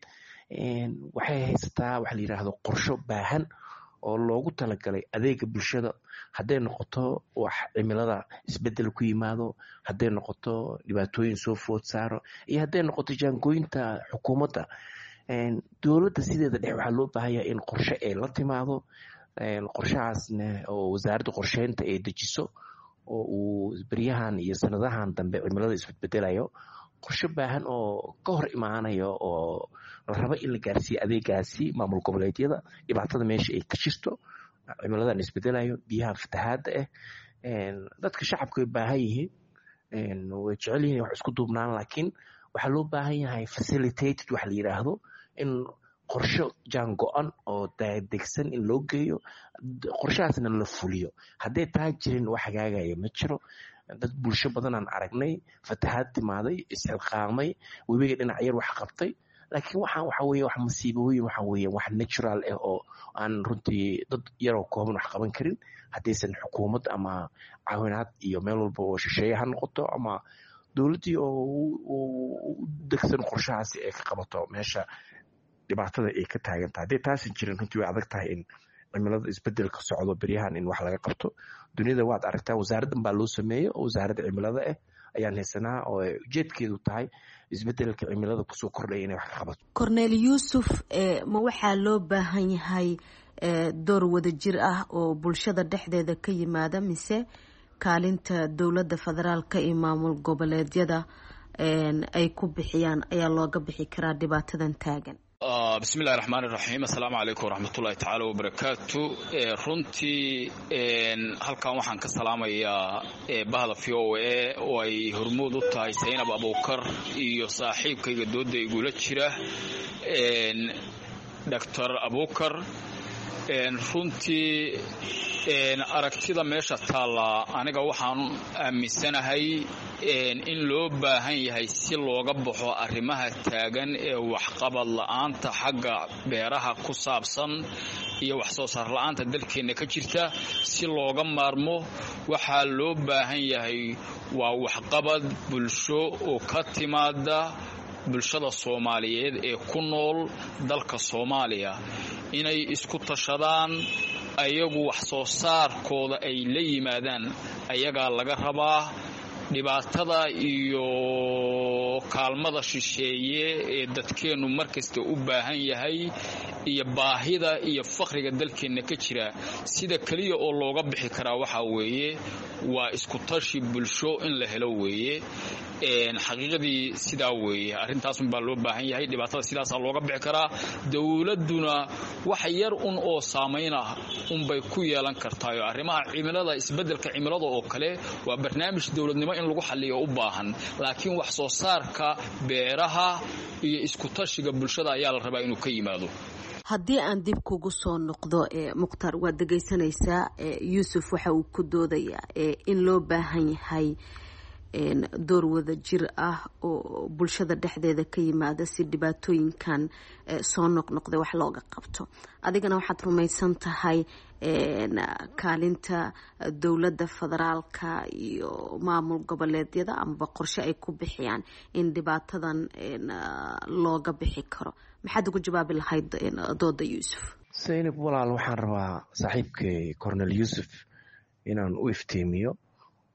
waxay haysataa waxa la yidhaahdo qorsho baahan oo loogu talagalay adeega bulshada, hadday noqoto wax cimilada isbedel ku yimaado, hadday noqoto dhibaatooyin soo food saaro, iyo hadday noqoto jaangooyinta xukuumadda. dowladda sideeda dhex waxaa loo baahanyaa in qorshe ay la timaado, qorshahaasna oo wasaaradda qorsheynta ay dejiso, oo uu beryahan iyo sanadahan dambe cimilada isbedbedelayo, qorshe baahan oo ka hor imaanayo oo la rabo in la gaarsiiyo adeegaasi maamul goboleedyada, dhibaatada meesha ay ka jirto, cimiladan isbedelayo, biyaha fatahaada ah. dadka shacabka way baahan yihiin, way jecel yihiin wax isku duubnaan, laakiin waxaa loo baahan yahay facilitated wax la yidhaahdo, in qorsho jaan go-an oo degsan in loo geeyo, qorshahaasna la fuliyo. hadday taa jirin wax hagaagaya ma jiro. dad bulsho badanaan aragnay, fatahaad timaaday, isxilqaamay, webiga dhinac yar wax qabtay, laakiin waxaan waxa weeye wax masiibooyin, waxa weeye wax natural ah oo aan runtii dad yaroo kooban wax qaban karin, haddaysan xukuumad ama caawinaad iyo meel walba oo shisheeye ha noqoto, ama dowladdii oo u degsan qorshahaasi ay ka qabato meesha dhibaatada ay ka taagantahay. hadday taasan jirin runtii way adag tahay in cimilada isbedelka socdo beryahan in wax laga qabto. duniyada waad aragtaa, wasaaraddan baa loo sameeyo oo wasaaradda cimilada ah ayaan haysanaa, oo ujeedkeedu tahay isbedelka cimilada kusoo kordhaya inay wax ka qabato. korneel yuusuf, ma waxaa loo baahan yahay door wadajir ah oo bulshada dhexdeeda ka yimaada, mise kaalinta dowladda federaalka iyo maamul goboleedyada ay ku bixiyaan ayaa looga bixi karaa dhibaatadan taagan? bismillahi raxmaan iraxiim. assalaamu calaykum waraxmatullahi tacaala wabarakaatu. runtii halkan waxaan ka salaamayaa bahda v o a oo ay hormuud u tahay saynab abuukar iyo saaxiibkayga dooda igula jira doctor abuukar. runtii aragtida meesha taalla aniga waxaan aaminsanahay in loo baahan yahay si looga baxo arrimaha taagan ee waxqabad la-aanta xagga beeraha ku saabsan iyo wax soo saar la-aanta dalkeenna ka jirta. si looga maarmo waxaa loo baahan yahay waa waxqabad bulsho oo ka timaada bulshada Soomaaliyeed ee ku nool dalka Soomaaliya inay isku tashadaan, ayagu wax soo saarkooda ay la yimaadaan, ayaga laga rabaa. dhibaatada iyo kaalmada shisheeye ee dadkeenu markasta u baahan yahay iyo baahida iyo faqriga dalkeena ka jira, sida kaliya oo looga bixi karaa waxa weeye waa isku tashi bulsho in la helo weeye. een xaqiiqadii sidaa weeye, arrintaas un baa loo baahan yahay. dhibaatada sidaasaa looga bixi karaa. dowladuna wax yar un oo saamayn ah unbay ku yeelan kartaa. arrimaha cimilada, isbedelka cimilada oo kale waa barnaamij dowladnimo in lagu xalliyo u baahan, laakiin wax soo saarka beeraha iyo isku tashiga bulshada ayaa la rabaa inuu ka yimaado. haddii aan dib kugu soo noqdo mukhtaar, waad dhegaysanaysaa yuusuf waxa uu ku doodayaa in loo baahan yahay door wada jir ah oo bulshada dhexdeeda ka yimaada si dhibaatooyinkan soo noqnoqday wax looga qabto. adigana waxaad rumaysan tahay kaalinta dowladda federaalka iyo maamul goboleedyada amaba qorshe ay ku bixiyaan in dhibaatadan looga bixi karo. maxaad ugu jawaabi lahayd dooda yuusuf? saynab walaal, waxaan rabaa saaxiibkay cornel yuusuf inaan u iftiimiyo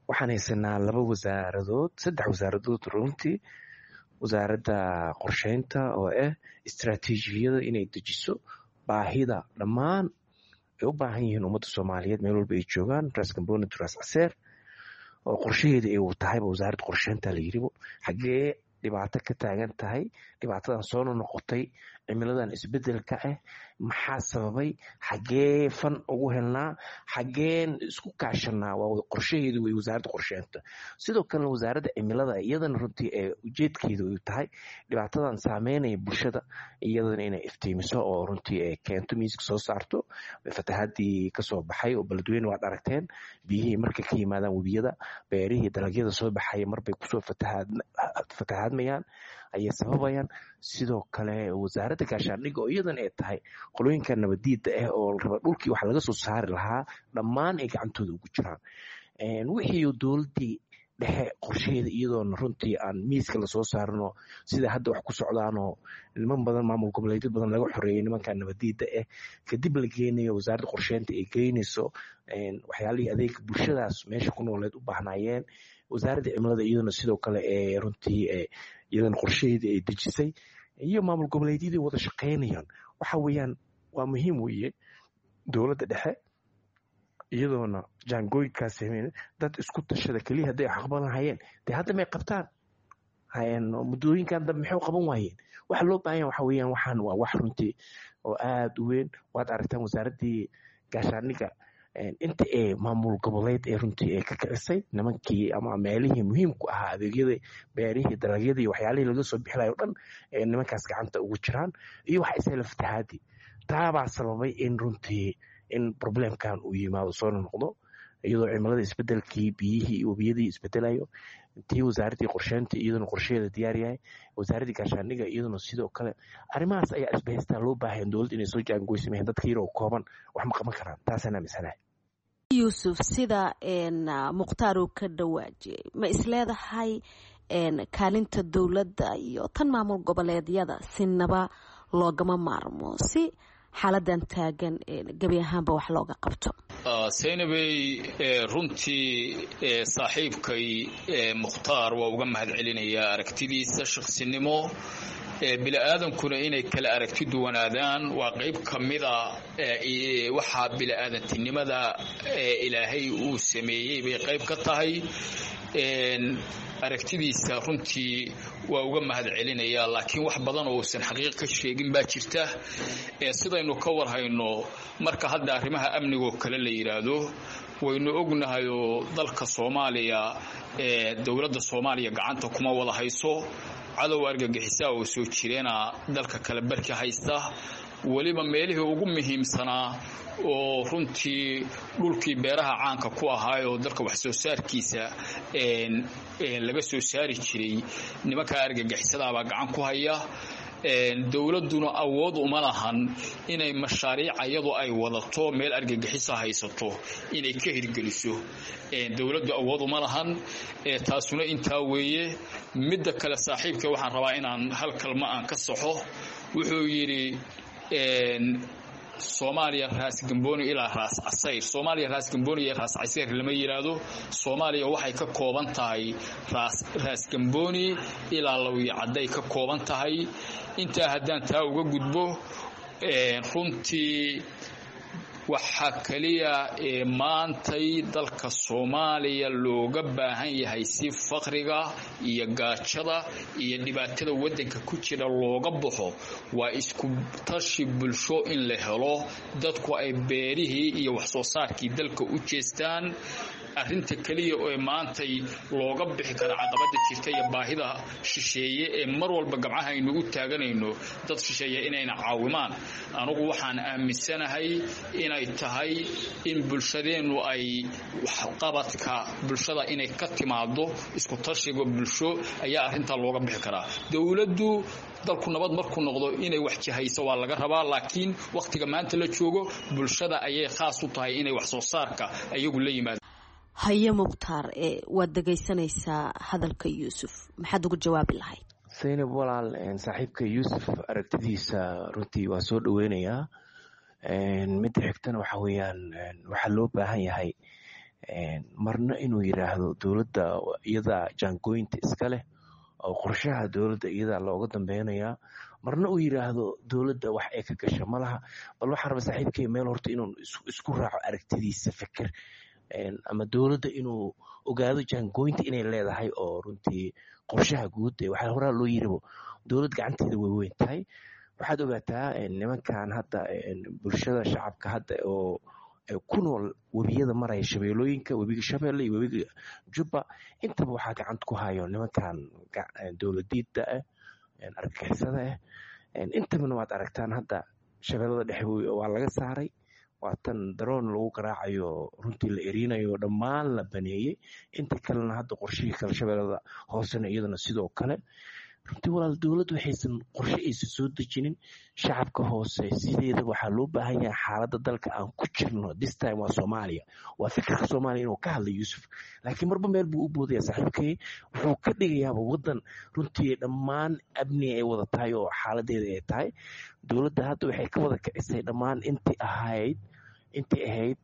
waxaan haysanaa laba wasaaradood saddex wasaaradood runtii wasaaradda qorsheynta oo ah istaraatiijiyada inay dejiso baahida dhammaan ay u baahan yihiin ummadda soomaaliyeed meel walba ay joogaan ras gamboni ras caseer oo qorshaheeda ay tahayba wasaaradda qorsheynta la yiribo xaggee dhibaato ka taagan tahay dhibaatadan soo noqotay cimiladan isbedelka ah maxaa sababay xaggee fan ugu helnaa xaggeen isku kaashanaa waa qorshaheedu way wasaaradda qorsheynta sidoo kale wasaaradda cimilada iyadana runtii ee ujeedkeedu ay tahay dhibaatadan saameynaya bulshada iyadana inay iftiimiso oo runtii ee keento miiska soo saarto fatahaadii kasoo baxay oo beledweyne waad aragteen biyihii markay ka yimaadaan webiyada beerihii dalagyada soo baxaya marbay kusoo fatahaadmayaan ayay sababayaan sidoo kale wasaaradda gaashaandhigga oo iyadan ay tahay qolooyinka nabadiida ah oo raba dhulkii wax laga soo saari lahaa dhammaan ay gacantooda ugu jiraan wixii dowladdii dhexe qorsheheeda iyadoona runtii aan miiska lasoo saarno sida hadda wax ku socdaanoo niman badan maamul goboleedyo badan laga xoreeyay nimanka nabadiida ah kadib la geenayo wasaaradda qorsheynta ay geynayso waxyaalihii adeega bulshadaas meesha ku nooleed u baahnaayeen wasaaradda cimilada iyadana sidoo kale ee runtii iyadana qorsheheedii ay dejisay iyo maamul goboleedyadii wada shaqaynayaan waxa weeyaan waa muhiim weeye dowladda dhexe iyadoona jaangooyinkaas sameyn dad isku tashada keliya hadday xaqban lahayeen dee hadda may qabtaan muddooyinkan dambe maxay qaban waayeen waxa loo baahan waxa weeyaan waxaan waa wax runtii oo aad u weyn waad aragtaan wasaaraddii gaashaandhigga inta ee maamul goboleed ee runtii ee ka kicisay nimankii ama meelihii muhiimku ahaa adeegyada beerihii dalagyadii waxyaalihii laga soo bixilayo dhan ee nimankaas gacanta ugu jiraan iyo waxa isla fatahaadii taabaa sababay in runtii in problemkan uu yimaado soo noqdo iyadoo cimilada isbedelkii biyihii iyo webiyadii isbedelayo tii wasaaraddii qorsheynta iyaduna qorsheheeda diyaar yahay wasaaraddii gaashaandhigga iyaduna sidoo kale arrimahaas ayaa isbahaystaa loo baahan dowladda inay soo jaangoysameen dadka yaroo kooban wax ma qaban karaan taasaan aaminsanahay yuusuf sida mukhtaar uu ka dhawaajiyey ma isleedahay kaalinta dowladda iyo tan maamul goboleedyada sinaba loogama maarmo si xaaladan taagan gebi ahaanba wax looga qabto saynabey runtii saaxiibkay mukhtaar waa uga mahad celinayaa aragtidiisa shaqsinimo bili-aadankuna inay kala aragti duwanaadaan waa qayb ka mida waxaa bili-aadantinimada ilaahay uu sameeyey bay qayb ka tahay aragtidiisa runtii waa uga mahad celinayaa laakiin wax badan oo uusan xaqiiq ka sheegin baa jirta sidaynu ka warhayno marka hadda arrimaha amnigoo kale la yidhaahdo waynu ognahayoo dalka soomaaliya dowladda soomaaliya gacanta kuma wada hayso cadow argagixisaa oo soo jireena dalka kale barki haysta weliba meelihii ugu muhiimsanaa oo runtii dhulkii beeraha caanka ku ahaayoo dalka wax soo saarkiisa laga soo saari jiray nimankaa argagixisadaabaa gacan ku haya dowladduna awood uma lahan inay mashaariic iyadoo ay wadato meel argagixisa haysato inay ka hirgeliso dowladdu awood uma lahan taasuna intaa weeye midda kale saaxiibka waxaan rabaa inaan hal kalma aan ka saxo wuxuu yidhi soomaaliya raas gamboni ilaa raas casayr soomaaliya raas gamboni iyo raas casayr lama yiraahdo soomaaliya waxay ka kooban tahay raas raas gamboni ilaa lawiyo cadday ka kooban tahay intaa haddaan taa uga gudbo runtii waxaa kaliya ee maantay dalka soomaaliya looga baahan yahay si faqriga iyo gaajada iyo dhibaatada waddanka ku jira looga baxo waa isku tashi bulsho in la helo dadku ay beerihii iyo wax soo saarkii dalka u jeestaan arrinta kaliya oo maantay looga bixi kara caqabada jirta iyo baahida shisheeye ee mar walba gabcaha aynu u taaganayno dad shisheeye inayna caawimaan anigu waxaan aaminsanahay inay tahay in bulshadeenu ay waxqabadka bulshada inay ka timaado isku tashiga bulsho ayaa arrinta looga bixi karaa dowladdu dalku nabad markuu noqdo inay wax jahayso waa laga rabaa laakiin waqtiga maanta la joogo bulshada ayay khaas u tahay inay wax soo saarka ayagu la yimaado haye mukhtaar waad dhegaysanaysaa hadalka yuusuf maxaad ugu jawaabi lahayd saynab walaal saaxiibka yuusuf aragtidiisa runtii waa soo dhaweynayaa midda xigtana waxa weeyaan waxaa loo baahan yahay marna inuu yidhaahdo dowladda iyadaa jaangooyinta iska leh oo qorshaha dowladda iyadaa looga dambeynayaa, marna uu yidhaahdo dowladda wax ay ka gasha ma laha. bal waxaan raba saaxiibkay meel horta inuu isku raaco aragtidiisa fikir, ama dowladda inuu ogaado jaangooyinta inay leedahay oo runtii qorshaha guud waxaa horaa loo yiribo dowlad gacanteeda way weyn tahay. waxaad ogaataa nimankan hadda bulshada shacabka hadda oo ku nool webiyada maraya shabeelooyinka, webiga shabeelle iyo webiga jubba, intaba waxaa gacanta ku hayo nimankan dowladiida ah, argagixisada ah. intabana waad aragtaan hadda shabeellada dhexe waa laga saaray, waa tan daroon lagu garaacayo runtii la erinayo dhammaan la baneeyey. inta kalena hadda qorshihii kale shabeellada hoosena iyadana sidoo kale. runtii walaal dowladdu waxaysan qorshe aysan soo dejinin. shacabka hoose sideeda waxaa loo baahan yahay xaaladda dalka aan ku jirno this time waa soomaaliya, waa fikirka soomaaliya inuu ka hadla yuusuf, laakiin marba meel buu u boodaya saaxiibkay. wuxuu ka dhigayaaba wadan runtii dhammaan amni ay wada tahay oo xaaladeeda ay tahay. dowladda hadda waxay ka wada kicisay dhammaan intii ahayd intii ahayd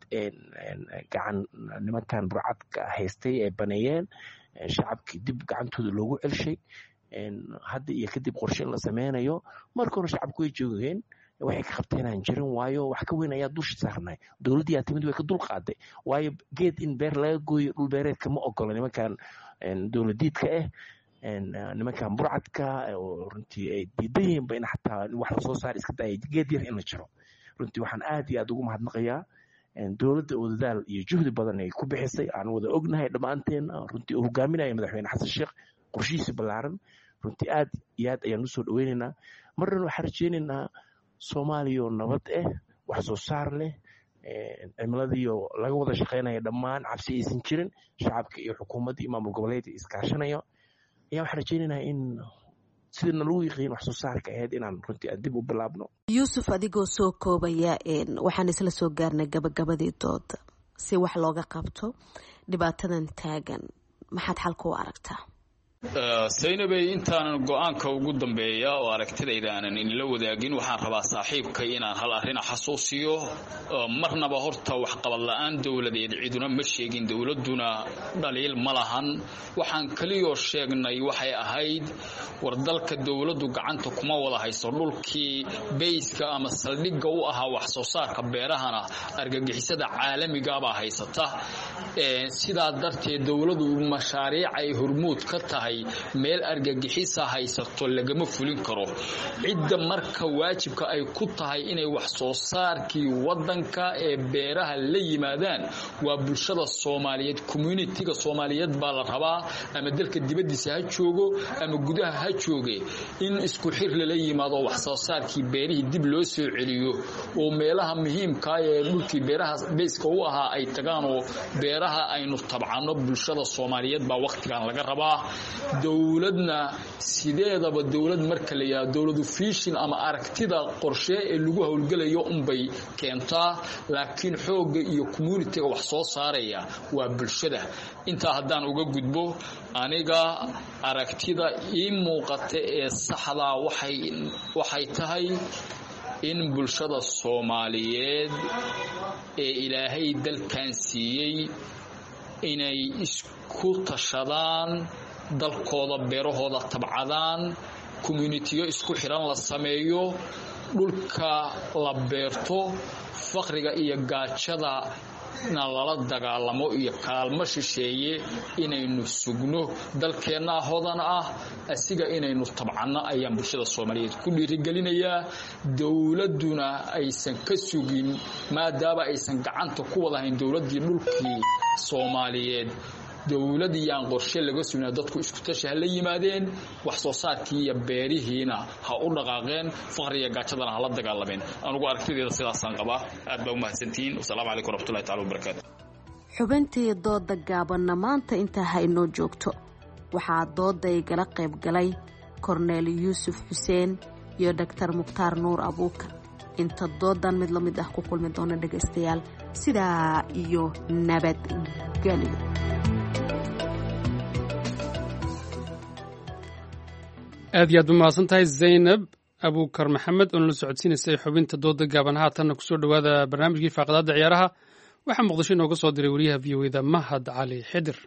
gacan nimankan burcadka haystay ee baneeyeen, shacabkii dib gacantooda loogu celshay. hadda iyo kadib qorshe in la sameynayo. marka hore shacabku way joogeen, waxay ka qabteenaan jirin, waayo wax ka weyn ayaa dusha saarnay. dowladdii atimid way ka dul qaaday, waayo geed in beer laga gooyo dhul beereedka ma ogola nimankan dowladiidka ah, nimankan burcadka oo runtii ay diidan yihiinba in xataa wax lasoo saar iska daaya geed yar in la jiro. runtii waxaan aad iyo aad ugu mahadnaqayaa dowladda oo dadaal iyo juhdi badan ay ku bixisay, aan wada ognahay dhammaanteen. runtii uu hogaaminaya madaxweyne xasan sheekh qorshihiisa ballaaran. runtii aad iyo aad ayaan usoo dhaweynaynaa. marna waxaan rajeynaynaa soomaaliya oo nabad ah, wax soo saar leh, cimiladiiyo laga wada shaqeynaya dhammaan, cabsi aysan jirin, shacabka iyo xukuumadda iyo maamul goboleedka iskaashanayo. ayaa waxaan rajeynaynaa in sidana lagu yiqiin wax soo saarka ahayd inaan runtii aan dib u bilaabno. yuusuf, adigoo soo koobaya waxaan isla soo gaarnay gabagabadii dooda. si wax looga qabto dhibaatadan taagan, maxaad xalka u aragtaa? saynabay intaanan go-aanka ugu dambeeya oo aragtidayda aanan inla wadaagin, waxaan rabaa saaxiibkay inaan hal arrin xasuusiyo. marnaba horta waxqabad la-aan dowladeed ciduna ma sheegin, dowladuna dhaliil ma lahan. waxaan kaliyoo sheegnay waxay ahayd war dalka dowladdu gacanta kuma wada hayso dhulkii bayska ama saldhigga u ahaa wax soo saarka beerahana argagixisada caalamigabaa haysata. sidaa darteed dowladdu mashaariic ay hormuud ka tahay meel argagixisa haysato lagama fulin karo. cidda marka waajibka ay ku tahay inay wax soo saarkii wadanka ee beeraha la yimaadaan waa bulshada Soomaaliyeed, community-ga Soomaaliyeed baa la rabaa, ama dalka dibadiisa ha joogo ama gudaha ha jooge, in isku xir la yimaado wax soo saarkii beerihii dib loo soo celiyo oo meelaha muhiimka ah ee dhulkii beeraha bayska u ahaa ay tagaan oo beeraha aynu tabcano. bulshada Soomaaliyeed baa waqtigan laga rabaa. dowladna sideedaba dowlad marka la yiraahdo dowladu fiishin ama aragtida qorshe ee lagu howlgalayo unbay keentaa, laakiin xooga iyo community-ga wax soo saaraya waa bulshada. intaa haddaan uga gudbo, aniga aragtida ii muuqata ee saxda waxay waxay tahay in bulshada Soomaaliyeed ee Ilaahay dalkan siiyey inay isku tashadaan, dalkooda beerahooda tabcadaan, community-yo isku xiran la sameeyo, dhulka la beerto, faqriga iyo gaajada na lala dagaalamo iyo kaalmo shisheeye inaynu sugno. dalkeenna hodan ah asiga inaynu tabcano ayaan bulshada Soomaaliyeed ku dhiirigelinayaa. dowladuna aysan ka sugin maadaama aysan gacanta ku wada hayn dowladii dhulkii Soomaaliyeed. dowladii aan qorshe laga sugnaa dadku isku tashi la yimaadeen, wax soo saarkii iyo beerihiina ha u dhaqaaqeen, faqriga gaajadana ha la dagaalameen. anugu aragtideeda sidaasaan qabaa. aad baa u mahadsantihiin. wassalaamu calaykum waraxmatullahi taala wabarakaatu. xubintii dooda gaabanna maanta intaa ha inoo joogto. waxaa dooda igala qayb galay korneel yuusuf xuseen iyo doctor mukhtaar nuur abuukar. inta doodan mid la mid ah ku kulmi doona dhegaystayaal, sidaa iyo nabadgelyo. aad iyo aad ba mahadsan tahay zaynab abuukar maxamed oo nala socodsiinaysay xubinta dooda gaaban. haatanna kusoo dhowaada barnaamijkii faaqadaada ciyaaraha waxaa muqdisho inooga soo diray wariyaha v o eda mahad cali xidir.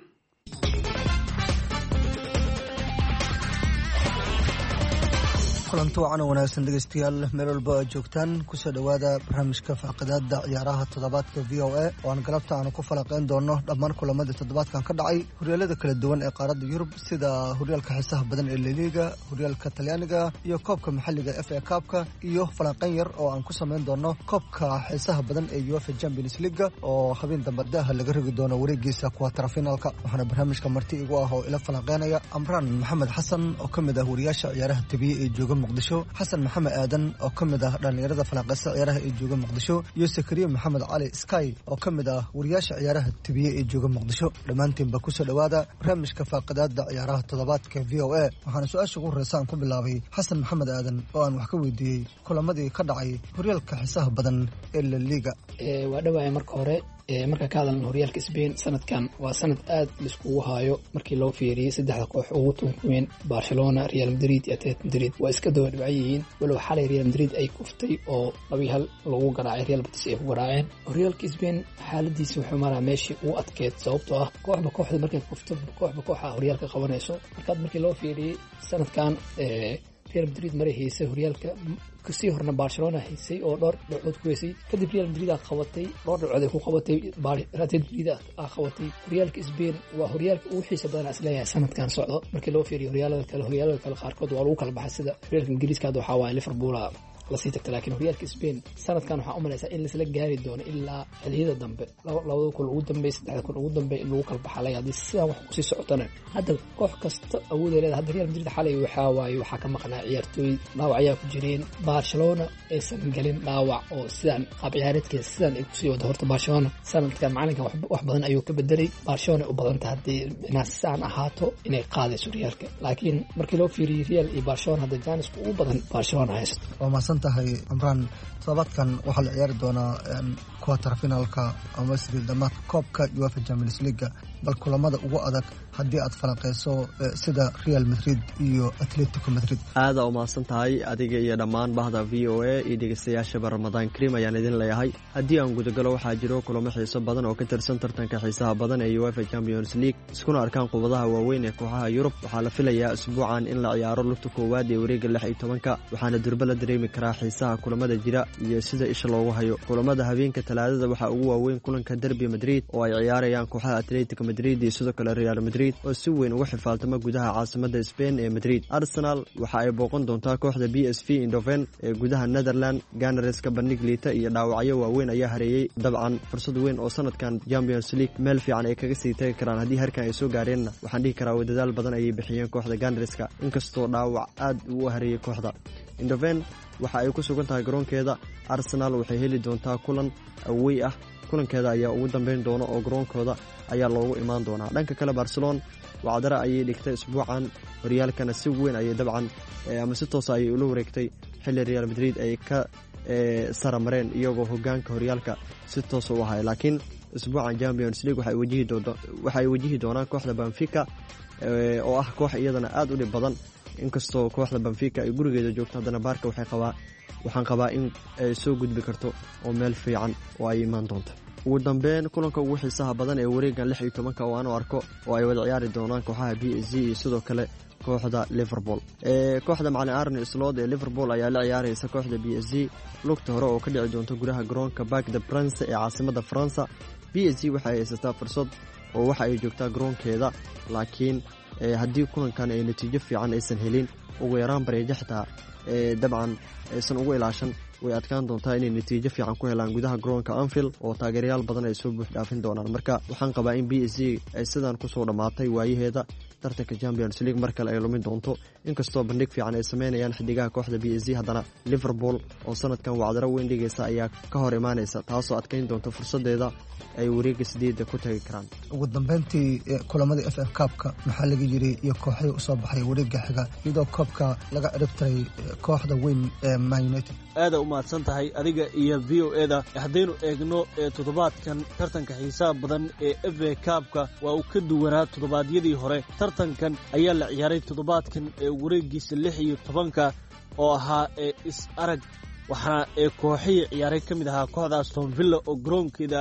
kulanti wacan oo wanaagsan dhegeystayaal meel walba aad joogtaan kusoo dhowaada barnaamijka faaqadaada ciyaaraha toddobaadka v o a oo aan galabta aanu ku falaqeyn doono dhammaan kulamadii toddobaadkan ka dhacay horyaalada kala duwan ee qaaradda yurub sida horyaalka xiisaha badan ee laliga, horyaalka talyaaniga iyo koobka maxalliga f a kaabka iyo falanqeyn yar oo aan ku samayn doono koobka xiisaha badan ee uefa champions leaga oo habeen dambe daaha laga rigi doono wareegiisa kuwatarafinaalka. waxaana barnaamijka marti igu ah oo ila falanqeynaya amraan maxamed xasan oo ka mid ah wariyaasha ciyaaraha tabiye ee jooga muqdisho, xasan maxamed aadan oo ka mid ah dhalinyarada falanqeysta ciyaaraha ee jooga muqdisho, iyo sakariye maxamed cali sky oo ka mid ah wariyaasha ciyaaraha tabiye ee jooga muqdisho. dhammaantiinba kusoo dhowaada barnaamijka faaqadaada ciyaaraha toddobaadka v o a. waxaana su-aasha ugu horeysa aan ku bilaabay xasan maxamed aadan oo aan wax ka weydiiyey kulamadii ka dhacay horyaalka xiisaha badan ee laliga. waa dhawaaya marka hore marka ka hadalna horyaalka Spain sanadkan waa sanad aad liskugu haayo markii loo fiiriyay saddexda koox ugu tunkuweyn Barcelona, Real Madrid iyo Atletico Madrid waa iska daba dhibcayihiin walow xalay Real Madrid ay kuftay oo laba hal lagu garaacay Real Betis ay ku garaaceen. horyaalka Spain xaaladiisa wuxuu maraa meeshii uu adkeed sababtoo ah kooxba kooxda markay kufto kooxba kooxa horyaalka qabanayso. markaad markii loo fiiriyay sanadkan Real Madrid maray haysay horyaalka kasii horna Barcelona haysay oo dhowr dhibcood ku haysay, kadib Real Madrid ah qabatay dhowr dhibcood ay ku qabatay Atletico Madrid ah qabatay. horyaalka Spain waa horyaalka ugu xiiso badan isleeyahay sanadkan socdo markii loo fiiriyo horyaalada kale horyaalada kale qaarkood waa lagu kala baxay sida horyaalka Ingiriiska hadda waxaa waaye Liverpool la sii tagtay, laakiin horyaalka Spain sanadkan waxaa u malaysaa in laisla gaari doono ilaa xilliyada dambe labada kun ugu dambeeyay saddexda kun ugu dambeeyay in lagu kala baxalay haddii sidan wax ku sii socotana. hadda koox kasta awood ay leedahay. hadda Real Madrid xalay waxaa waaye waxaa ka maqnaa ciyaartooy dhaawac ayaa ku jireen. Barcelona aysan galin dhaawac oo sidan qaab ciyaareedkeeda sidan ay kusii wada. horta Barcelona sanadkan macalinkan wax badan ayuu ka bedelay. Barcelona u badanta haddii inaasan ahaato inay qaadayso horyaalka, laakiin markii loo fiiriyo Real iyo Barcelona hadda jaanisku ugu badan Barcelona haysto. tahay amraan toddobaadkan waxaa la ciyaari doonaa kuwatarfinaalka ama sidii dhamaadka koobka uefa champions leaga. bal kulamada ugu adag haddii aad falanqeyso sida Real Madrid iyo Atletico Madrid. aada u mahadsan tahay adiga iyo dhammaan bahda v o a iyo dhegeystayaashaba Ramadaan Kariim ayaan idin leeyahay. haddii aan gudagalo waxaa jiro kulamo xiiso badan oo ka tirsan tartanka xiisaha badan ee uefa champions league iskuna arkaan qubadaha waaweyn ee kooxaha Yurub. waxaa la filayaa usbuucan in la ciyaaro lugta koowaad ee wareega lix iyo tobanka waxaana durba la dareemi karaa xiisaha kulamada jira iyo sida isha loogu hayo. kulamada habeenka talaadada waxaa ugu waaweyn kulanka Derby Madrid oo ay ciyaarayaan kooxaha Atletico Madrid iyo sidoo kale Real Madrid oo si weyn uga xifaaltama gudaha caasimada Spain ee Madrid. Arsenal waxa ay booqan doontaa kooxda B S V Eindhoven ee gudaha Netherland. Gunners-ka bandhig liita iyo dhaawacyo waaweyn ayaa hareeyay. dabcan fursad weyn oo sanadkan Champions League meel fiican ay kaga sii tagi karaan haddii harkan ay soo gaareenna waxaan dhihi karaa wadadaal badan ayay bixiyeen kooxda Gunners-ka inkastoo dhaawac aad u hareeyay kooxda. Eindhoven waxa ay ku sugan tahay garoonkeeda. Arsenal waxay heli doontaa kulan away ah. kulankeeda ayaa ugu dambeyn doona oo garoonkooda ayaa loogu imaan doonaa. dhanka kale Barcelona wacdara ayay dhigtay isbuucan horyaalkana si weyn ayay dabcan ama si toos ayay ula wareegtay xilli Real Madrid ay ka saramareen iyagoo hogaanka horyaalka si toos u ahay. laakiin isbuucan Champions League waxay wajihi doontaa waxay wajihi doonaan kooxda Benfica oo ah koox iyadana aad u dhib badan. inkastoo kooxda Benfica ay gurigeeda joogto haddana Barca waxay qabaa waxaan qabaa in ay soo gudbi karto oo meel fiican oo ay imaan doonto. ugu dambeyn kulanka ugu xiisaha badan ee wareegan lix iyo tobanka oo aan u arko oo ay wada ciyaari doonaan kooxaha B S G iyo sidoo kale kooxda Liverpool. ee kooxda macallin Arne Slot ee Liverpool ayaa la ciyaaraysa kooxda B S G lugta hore oo ka dhici doonta gudaha garoonka Parc des Princes ee caasimada Faransa. B S G waxay haysataa fursad oo waxa ay joogtaa garoonkeeda, laakiin haddii kulankan ay natiijo fiican aysan helin ugu yaraan bareejo xitaa dabcan aysan ugu ilaashan way adkaan doontaa inay natiijo fiican ku helaan gudaha garoonka Anfield oo taageerayaal badan ay soo buux dhaafin doonaan. marka waxaan qabaa in B S G ay sidan kusoo dhammaatay waayaheeda tartanka Champions League mar kale ay lumin doonto. inkastoo bandhig fiican ay sameynayaan xidigaha kooxda B S G haddana Liverpool oo sanadkan wacdaro weyn dhigaysa ayaa ka hor imaanaysa taasoo adkeyn doonta fursadeeda ay wareega sideeda ku tagi karaan. ugu dambeyntii kulamada F A Cup-ka maxaa laga yiri iyo kooxihii u soo baxay wareega xiga iyadoo koobka laga ciribtiray kooxda weyn ee Man United. aada u mahadsan tahay adiga iyo V O A-da. haddaynu eegno toddobaadkan tartanka xiisaha badan ee F A Cup-ka waa uu ka duwanaa toddobaadyadii hore. tartankan ayaa la ciyaaray toddobaadkan ee wareegiisa lix iyo tobanka oo ahaa ee is arag waxaana ee kooxihii ciyaaray ka mid ahaa kooxda Aston Villa oo garoonkeeda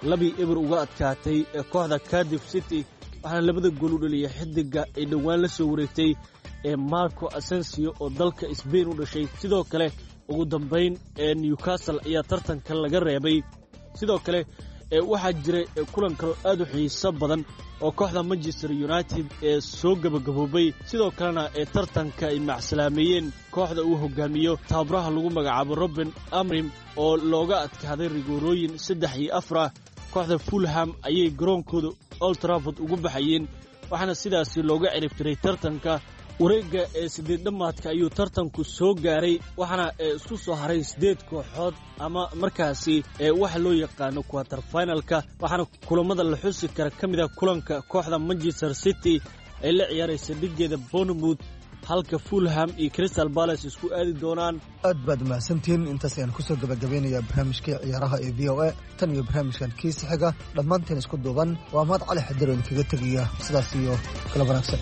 labii eber uga adkaatay ee kooxda Cardiff City waxaana labada gool u dhaliyay xidiga ay dhowaan la soo wareegtay ee Marco Asensio oo dalka Spain u dhashay sidoo kale ugu dambeyn ee Newcastle ayaa tartanka laga reebay sidoo kale ee waxaa jiray kulan kale aad u xiiso badan oo kooxda Manchester United ee soo gabagaboobay sidoo kalena ee tartanka ay macsalaameeyeen kooxda uu hogaamiyo tababaraha lagu magacaabo Ruben Amorim oo looga adkaaday rigoorooyin saddex iyo afar kooxda Fulham ayay garoonkooda Old Trafford ugu baxayeen waxaana sidaas looga cirib tiray tartanka wareegga ee sideed dhamaadka ayuu tartanku soo gaaray waxaana isku soo haray sideed kooxood ama markaasi ee waxa loo yaqaano quarter finalka waxaana kulamada la xusi kara kamida kulanka kooxda Manchester City ay la ciyaaraysa dhigeeda Bournemouth halka Fulham iyo Crystal Palace isku aadi doonaan aad baad mahadsantiin intaas ayaan kusoo gabagabeynayaa barnaamijka ciyaaraha ee V O A tan iyo barnaamijkan kiisa xiga dhammaanteen isku duuban waa Mahad Cali Xadiroon kaga tagaya sidaas iyo kala wanaagsan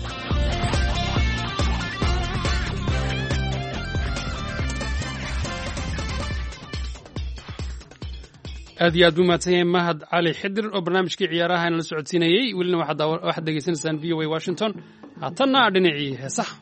aad iyo aad buu mahadsan yahay Mahad Cali Xidir oo barnaamijkii ciyaaraha inala socodsiinayay welina waxaad degeysanaysaan V O A Washington haatanna dhinacii heesaha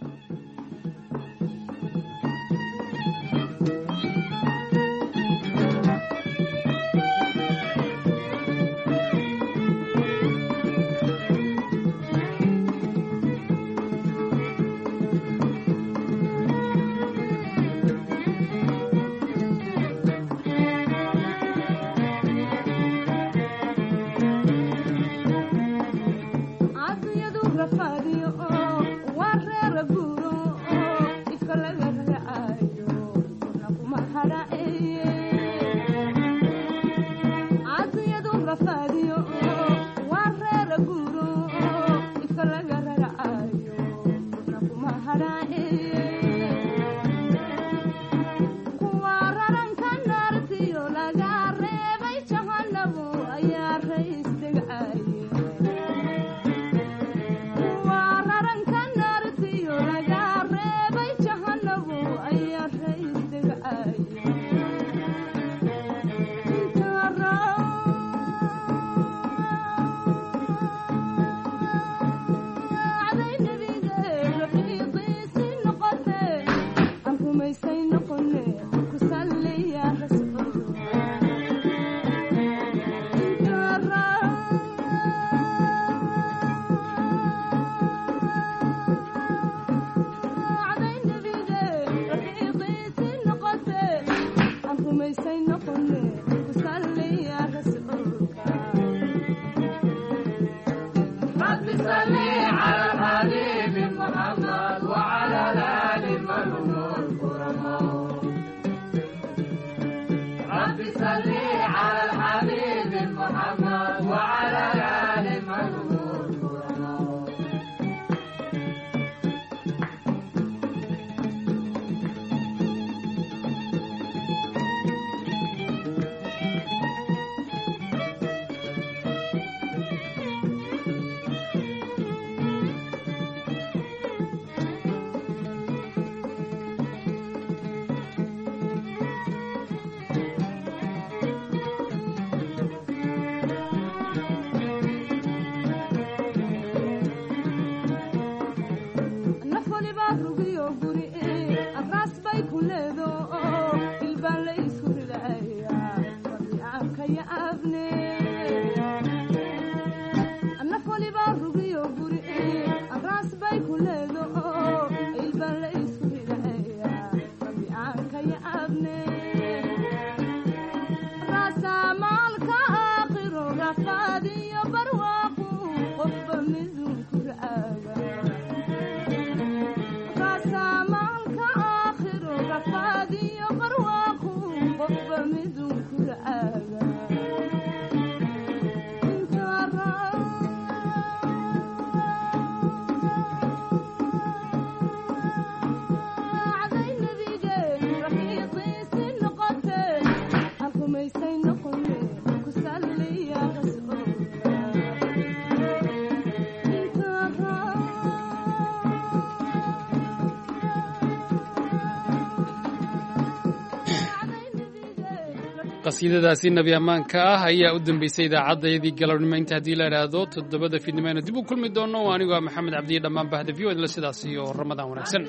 qasiidadaasi nebi ammaanka ah ayaa u dambeysay idaacaddayadii galabnimo inta haddii la idhaahdo toddobada fiidnimo aynu dib u kulmi doonno anigoo ah maxamed cabdiye dhammaan bahda v o edla sidaas iyo ramadaan wanaagsan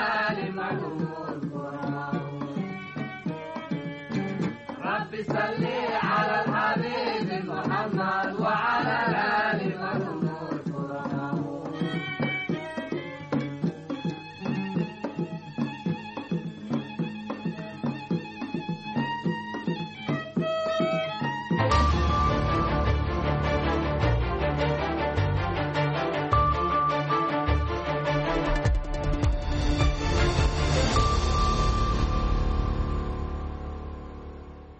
صل